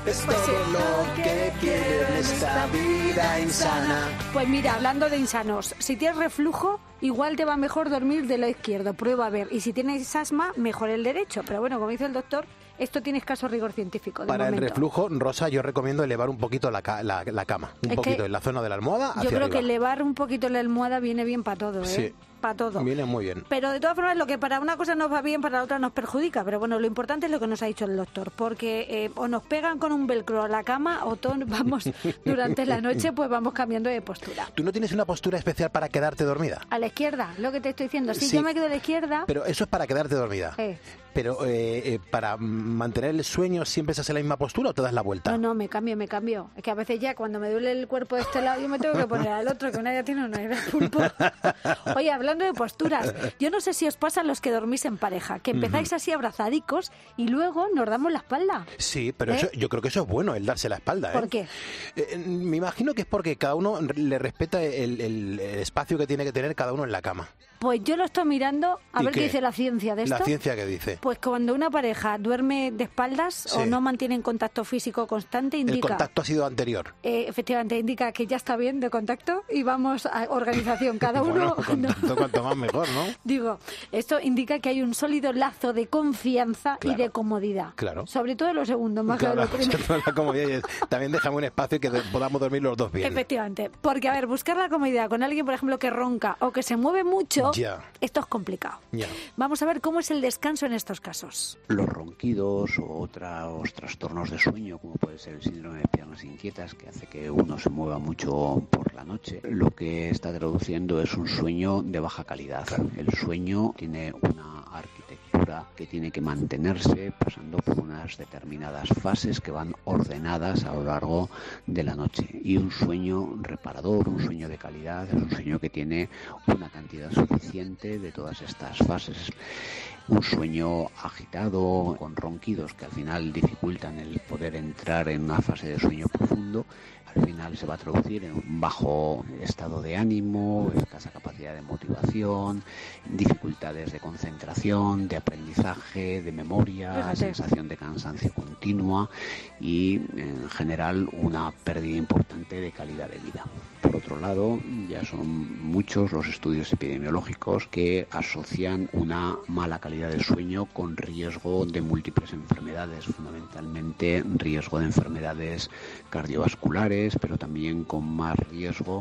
es todo lo que quiero en esta vida insana. Pues mira, hablando de insanos, si tienes reflujo, igual te va mejor dormir de lado izquierdo, prueba a ver. Y si tienes asma, mejor el derecho. Pero bueno, como dice el doctor, esto tiene escaso rigor científico. De Para momento. el reflujo, Rosa, yo recomiendo elevar un poquito la, ca- la, la cama. Un Es poquito que en la zona de la almohada hacia Yo creo arriba. que elevar un poquito la almohada viene bien para todo, ¿eh? Sí. Para todo. Viene muy bien. Pero de todas formas, lo que para una cosa nos va bien, para la otra nos perjudica. Pero bueno, lo importante es lo que nos ha dicho el doctor, porque eh, o nos pegan con un velcro a la cama o todos vamos durante la noche, pues vamos cambiando de postura. ¿Tú no tienes una postura especial para quedarte dormida? A la izquierda, lo que te estoy diciendo. Si Sí. yo me quedo a la izquierda... Pero eso es para quedarte dormida. eh, Pero eh, eh, para mantener el sueño, ¿siempre se hace la misma postura o te das la vuelta? No, no, me cambio, me cambio. Es que a veces ya cuando me duele el cuerpo de este lado, yo me tengo que poner al otro, que una ya tiene una idea de pulpo. Oye, hablando de posturas, yo no sé si os pasa a los que dormís en pareja, que empezáis así abrazadicos y luego nos damos la espalda. Sí, pero ¿Eh? eso, yo creo que eso es bueno, el darse la espalda. ¿eh? ¿Por qué? Eh, me imagino que es porque cada uno le respeta el, el- el espacio que tiene que tener cada uno en la cama. Pues yo lo estoy mirando a ¿Y ver qué qué? dice la ciencia de esto. La ciencia que dice. Pues cuando una pareja duerme de espaldas Sí. o no mantienen contacto físico constante, El indica... contacto ha sido anterior. eh, efectivamente, indica que ya está bien de contacto y vamos a organización. Cada uno... Bueno, cuanto, cuanto más mejor, ¿no? Digo, esto indica que hay un sólido lazo de confianza Claro. y de comodidad. Claro. Sobre todo lo segundo, más Claro, que lo primero. sobre todo la comodidad y es- también déjame un espacio y que de- podamos dormir los dos bien. Efectivamente. Porque, a ver, buscar la comodidad con alguien, por ejemplo, que ronca o que se mueve mucho, Ya. esto es complicado. Ya. Vamos a ver cómo es el descanso en estos casos. Los ronquidos o otros trastornos de sueño, como puede ser el síndrome de piernas inquietas, que hace que uno se mueva mucho por la noche, lo que está traduciendo es un sueño de baja calidad. El sueño tiene una arquitectura que tiene que mantenerse pasando por unas determinadas fases que van ordenadas a lo largo de la noche. Y un sueño reparador, un sueño de calidad, es un sueño que tiene una cantidad suficiente de todas estas fases. Un sueño agitado, con ronquidos que al final dificultan el poder entrar en una fase de sueño profundo, al final se va a traducir en un bajo estado de ánimo, escasa capacidad de motivación, dificultades de concentración, de aprendizaje, de memoria, Fíjate. sensación de cansancio continua y en general una pérdida importante de calidad de vida. Por otro lado, ya son muchos los estudios epidemiológicos que asocian una mala calidad de sueño con riesgo de múltiples enfermedades, fundamentalmente riesgo de enfermedades cardiovasculares, pero también con más riesgo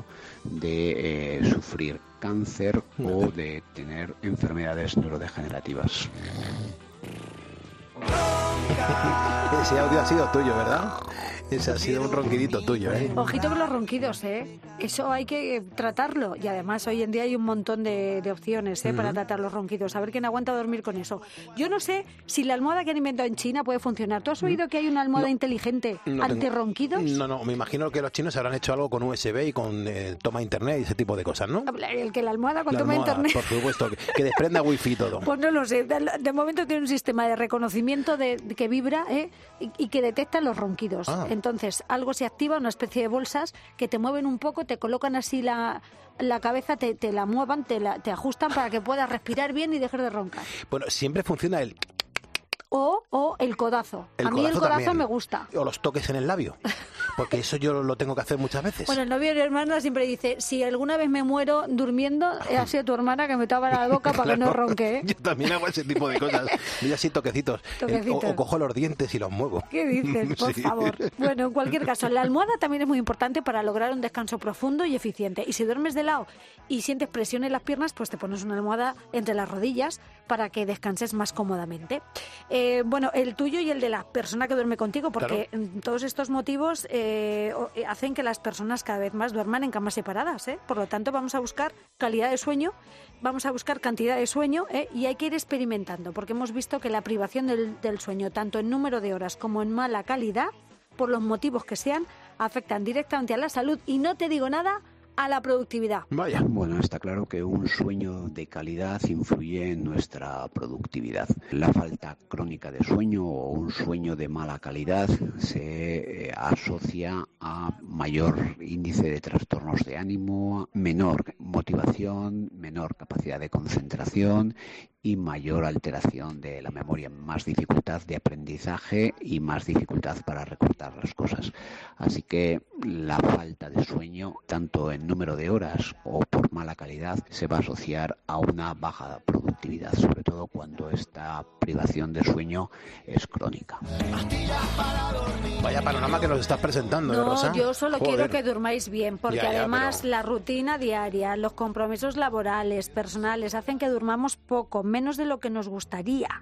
de eh, sufrir cáncer o de tener enfermedades neurodegenerativas. Ese audio ha sido tuyo, ¿verdad? Ese ha sido un ronquidito tuyo, ¿eh? Ojito con los ronquidos, ¿eh? Eso hay que tratarlo. Y además hoy en día hay un montón de, de opciones, ¿eh? Para Ujú. tratar los ronquidos. A ver quién aguanta dormir con eso. Yo no sé si la almohada que han inventado en China puede funcionar. ¿Tú has oído que hay una almohada inteligente No tengo- anti-ronquidos? No, no, me imagino que los chinos habrán hecho algo con U S B y con eh, toma internet y ese tipo de cosas, ¿no? El que la almohada con La toma almohada, internet... por supuesto, que, que desprenda wifi y todo. Pues no lo sé. De, de momento tiene un sistema de reconocimiento de, de que vibra ¿eh? y, y que detecta los ronquidos. Ah. Entonces, algo se activa, una especie de bolsas que te mueven un poco, te colocan así la, la cabeza, te, te la muevan, te, la, te ajustan para que puedas respirar bien y dejes de roncar. Bueno, siempre funciona el... O, o el codazo. El A mí el codazo codazo también. me gusta. O los toques en el labio. Porque eso yo lo tengo que hacer muchas veces. Bueno, el novio de mi hermana siempre dice, si alguna vez me muero durmiendo, eh, ha sido tu hermana que me tapa la boca para que no Claro. ronque. ¿eh? Yo también hago ese tipo de cosas. Yo así toquecitos. Toquecitos. O, o cojo los dientes y los muevo. ¿Qué dices? Por Sí. favor. Bueno, en cualquier caso, la almohada también es muy importante para lograr un descanso profundo y eficiente. Y si duermes de lado y sientes presión en las piernas, pues te pones una almohada entre las rodillas para que descanses más cómodamente. Eh, bueno, el tuyo y el de la persona que duerme contigo, porque mm, todos estos motivos eh, o- eh, hacen que las personas cada vez más duerman en camas separadas, ¿eh? Por lo tanto, vamos a buscar calidad de sueño, vamos a buscar cantidad de sueño, ¿eh? Y hay que ir experimentando, porque hemos visto que la privación del, del sueño, tanto en número de horas como en mala calidad, por los motivos que sean, afectan directamente a la salud y no te digo nada, a la productividad. Vaya. Bueno, está claro que un sueño de calidad influye en nuestra productividad. La falta crónica de sueño o un sueño de mala calidad se eh, asocia a mayor índice de trastornos de ánimo, menor motivación, menor capacidad de concentración y mayor alteración de la memoria, más dificultad de aprendizaje y más dificultad para recordar las cosas. Así que la falta de sueño, tanto en número de horas o por mala calidad, se va a asociar a una baja productividad, sobre todo cuando esta privación de sueño es crónica. Vaya panorama que nos estás presentando, ¿eh, No, Rosa? yo solo Joder. quiero que durmáis bien, porque Ya, ya, además pero- la rutina diaria, los compromisos laborales, personales, hacen que durmamos poco, menos de lo que nos gustaría.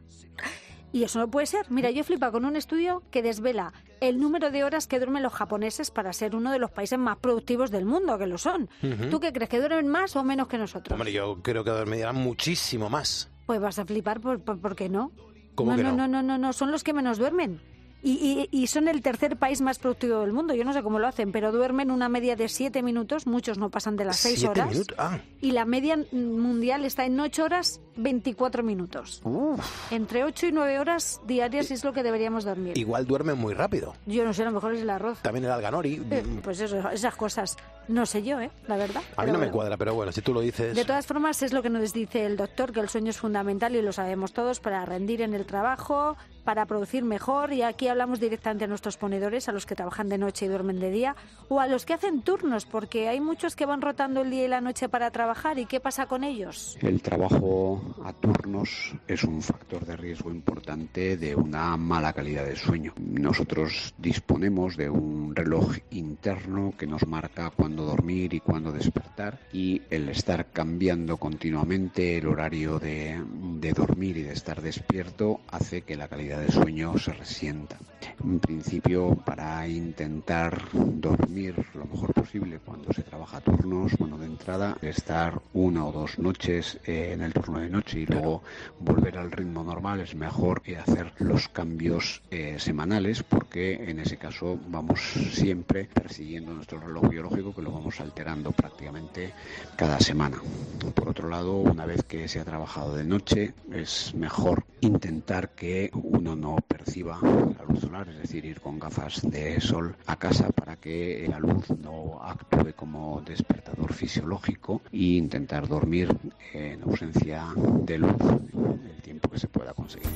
Y eso no puede ser. Mira, yo flipa con un estudio que desvela el número de horas que duermen los japoneses para ser uno de los países más productivos del mundo, que lo son. Ujú. ¿Tú qué crees, que duermen más o menos que nosotros? Hombre, yo creo que dormirán muchísimo más. Pues vas a flipar, ¿por, por, por qué no? ¿Cómo no, que no, no? no, no, no, no, son los que menos duermen. Y, y, y son el tercer país más productivo del mundo. Yo no sé cómo lo hacen, pero duermen una media de siete minutos. Muchos no pasan de las seis ¿Siete horas. minutos? Ah. Y la media mundial está en ocho horas veinticuatro minutos. Uf. Entre ocho y nueve horas diarias es lo que deberíamos dormir. Igual duermen muy rápido. Yo no sé, a lo mejor es el arroz. También el alganori. Eh, pues eso, esas cosas. No sé yo, ¿eh? La verdad. A mí Pero no me bueno. cuadra, pero bueno, si tú lo dices... De todas formas, es lo que nos dice el doctor, que el sueño es fundamental y lo sabemos todos para rendir en el trabajo, para producir mejor. Y aquí hablamos directamente a nuestros ponedores, a los que trabajan de noche y duermen de día, o a los que hacen turnos, porque hay muchos que van rotando el día y la noche para trabajar. ¿Y qué pasa con ellos? El trabajo a turnos es un factor de riesgo importante de una mala calidad de sueño. Nosotros disponemos de un reloj interno que nos marca cuándo dormir y cuándo despertar, y el estar cambiando continuamente el horario de, de dormir y de estar despierto hace que la calidad de sueño se resienta. En principio, para intentar dormir lo mejor posible cuando se trabaja a turnos, bueno, de entrada, estar una o dos noches eh, en el turno de noche y luego volver al ritmo normal es mejor que hacer los cambios eh, semanales, porque en ese caso vamos siempre persiguiendo nuestro reloj biológico, que lo vamos alterando prácticamente cada semana. Por otro lado, una vez que se ha trabajado de noche, es mejor intentar que uno no perciba la luz solar, es decir, ir con gafas de sol a casa para que la luz no actúe como despertador fisiológico, e intentar dormir en ausencia de luz el tiempo que se pueda conseguir.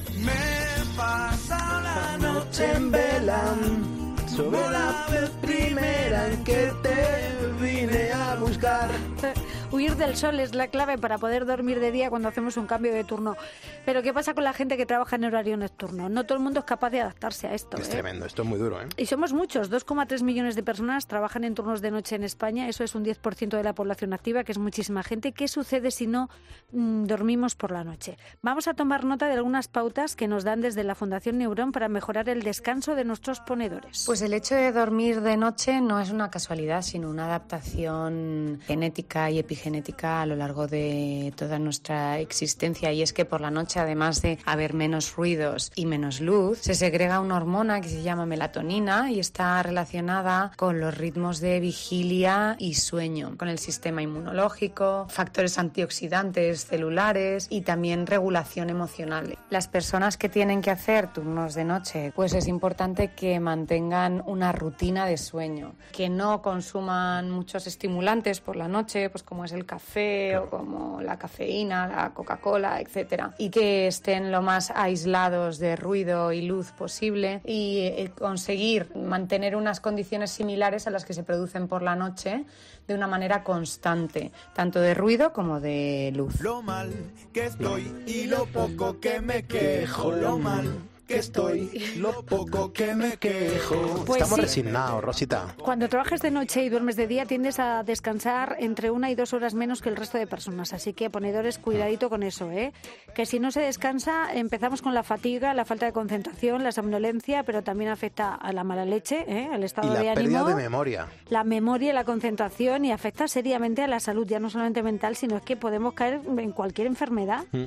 Me pasa la noche en vela, sobre la vez primera en que te vine a buscar. Huir del sol es la clave para poder dormir de día cuando hacemos un cambio de turno. Pero ¿qué pasa con la gente que trabaja en horario nocturno? No todo el mundo es capaz de adaptarse a esto. Es ¿eh? tremendo, esto es muy duro, ¿eh? Y somos muchos, dos coma tres millones de personas trabajan en turnos de noche en España. Eso es un diez por ciento de la población activa, que es muchísima gente. ¿Qué sucede si no mm, dormimos por la noche? Vamos a tomar nota de algunas pautas que nos dan desde la Fundación Neurón para mejorar el descanso de nuestros ponedores. Pues el hecho de dormir de noche no es una casualidad, sino una adaptación genética y epigenética a lo largo de toda nuestra existencia. Y es que por la noche, además de haber menos ruidos y menos luz, se segrega una hormona que se llama melatonina y está relacionada con los ritmos de vigilia y sueño, con el sistema inmunológico, factores antioxidantes celulares y también regulación emocional. Las personas que tienen que hacer turnos de noche, pues es importante que mantengan una rutina de sueño, que no consuman muchos estimulantes por la noche, pues como es el café o como la cafeína, la Coca-Cola, etcétera, y que estén lo más aislados de ruido y luz posible, y eh, conseguir mantener unas condiciones similares a las que se producen por la noche de una manera constante, tanto de ruido como de luz. Lo mal que estoy y lo poco que me quejo, lo mal que estoy, lo poco que me quejo. Pues Estamos sí. resignados, Rosita. Cuando trabajas de noche y duermes de día tiendes a descansar entre una y dos horas menos que el resto de personas. Así que ponedores, cuidadito con eso, ¿eh? Que si no se descansa empezamos con la fatiga, la falta de concentración, la somnolencia, pero también afecta a la mala leche, ¿eh? Al Y estado la de pérdida ánimo, de memoria. la memoria y la concentración, y afecta seriamente a la salud, ya no solamente mental, sino es que podemos caer en cualquier enfermedad. ¿Mm?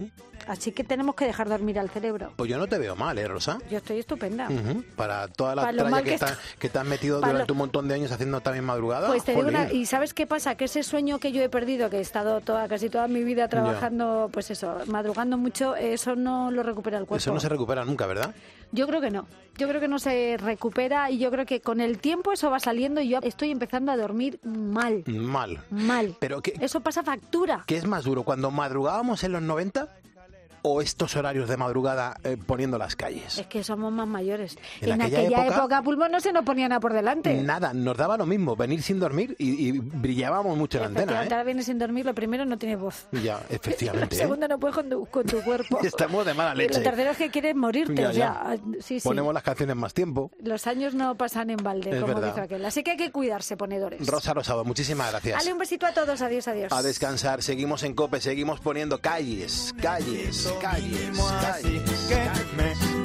Así que tenemos que dejar dormir al cerebro. Pues yo no te veo mal, ¿eh, Rosa? Yo estoy estupenda. Uh-huh. Para toda la Para lo tralla mal que, que está, está- que te has metido Para durante lo- un montón de años haciendo también madrugada. Pues te digo jolín. una, y ¿sabes qué pasa? Que ese sueño que yo he perdido, que he estado toda casi toda mi vida trabajando, pues eso, madrugando mucho, eso no lo recupera el cuerpo. Eso no se recupera nunca, ¿verdad? Yo creo que no. Yo creo que no se recupera y yo creo que con el tiempo eso va saliendo y yo estoy empezando a dormir mal. Mal. Mal. Pero ¿qué, Eso pasa factura. ¿qué es más duro? ¿Cuando madrugábamos en los noventa o estos horarios de madrugada eh, poniendo las calles? Es que somos más mayores. En En, aquella aquella, época- época, Pulmón, no se nos ponía nada por delante. Nada, nos daba lo mismo, venir sin dormir y, y brillábamos mucho en la antena, Efectivamente, ¿eh? ahora vienes sin dormir, lo primero no tienes voz. Ya, efectivamente. Lo ¿eh? segundo no puedes con tu, con tu cuerpo. Estamos de mala Y leche. lo tercero es que quieres morirte. Ya, o sea, sí, sí. Ponemos las canciones más tiempo. Los años no pasan en balde, Es como verdad. dice aquel. Así que hay que cuidarse, ponedores. Rosa Rosado, muchísimas gracias. Dale un besito a todos. Adiós, adiós. A descansar, seguimos en COPE, seguimos poniendo calles, calles, calles, Así calles. que me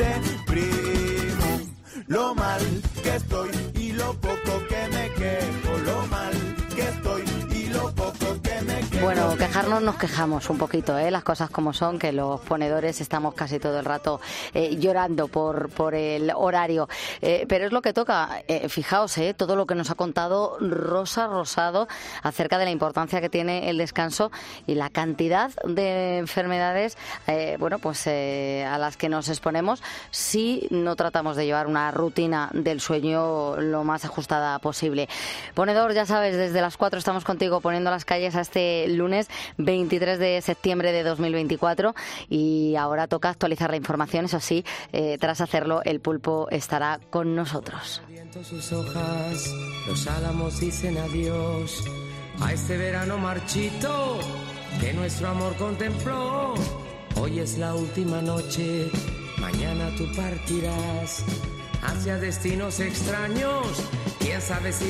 deprimo, lo mal que estoy y lo poco que me quejo, lo mal que estoy y lo poco que me quejo. Bueno, quejarnos nos quejamos un poquito, ¿eh? Las cosas como son, que los ponedores estamos casi todo el rato eh, llorando por, por el horario. Eh, pero es lo que toca. Eh, fijaos, ¿eh? Todo lo que nos ha contado Rosa Rosado acerca de la importancia que tiene el descanso y la cantidad de enfermedades, eh, bueno, pues eh, a las que nos exponemos si no tratamos de llevar una rutina del sueño lo más ajustada posible. Ponedor, ya sabes, desde las cuatro estamos contigo poniendo las calles a este lunes veintitrés de septiembre de dos mil veinticuatro y ahora toca actualizar la información. Eso sí, eh, tras hacerlo el pulpo estará con nosotros. Viento sus hojas, los álamos dicen adiós a este verano marchito que nuestro amor contempló. Hoy es la última noche, mañana tú partirás hacia destinos extraños. Quién sabe si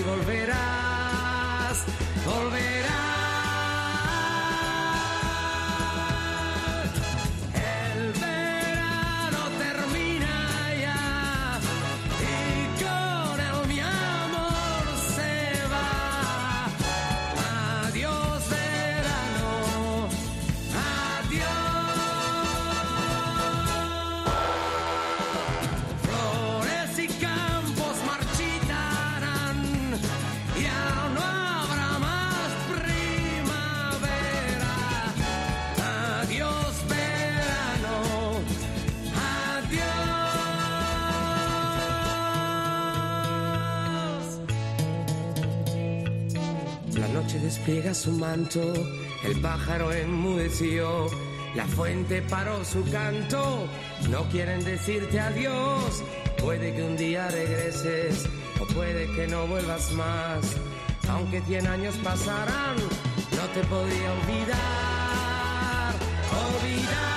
volverás, volverás. El verano termina ya y con él mi amor se va. Adiós verano, adiós. Flores y campos marchitarán, ya no habrá más primavera. Adiós verano, adiós. La noche despliega su manto, el pájaro enmudeció, la fuente paró su canto. No quieren decirte adiós, puede que un día regreses o puede que no vuelvas más. Aunque cien años pasarán, no te podría olvidar, olvidar.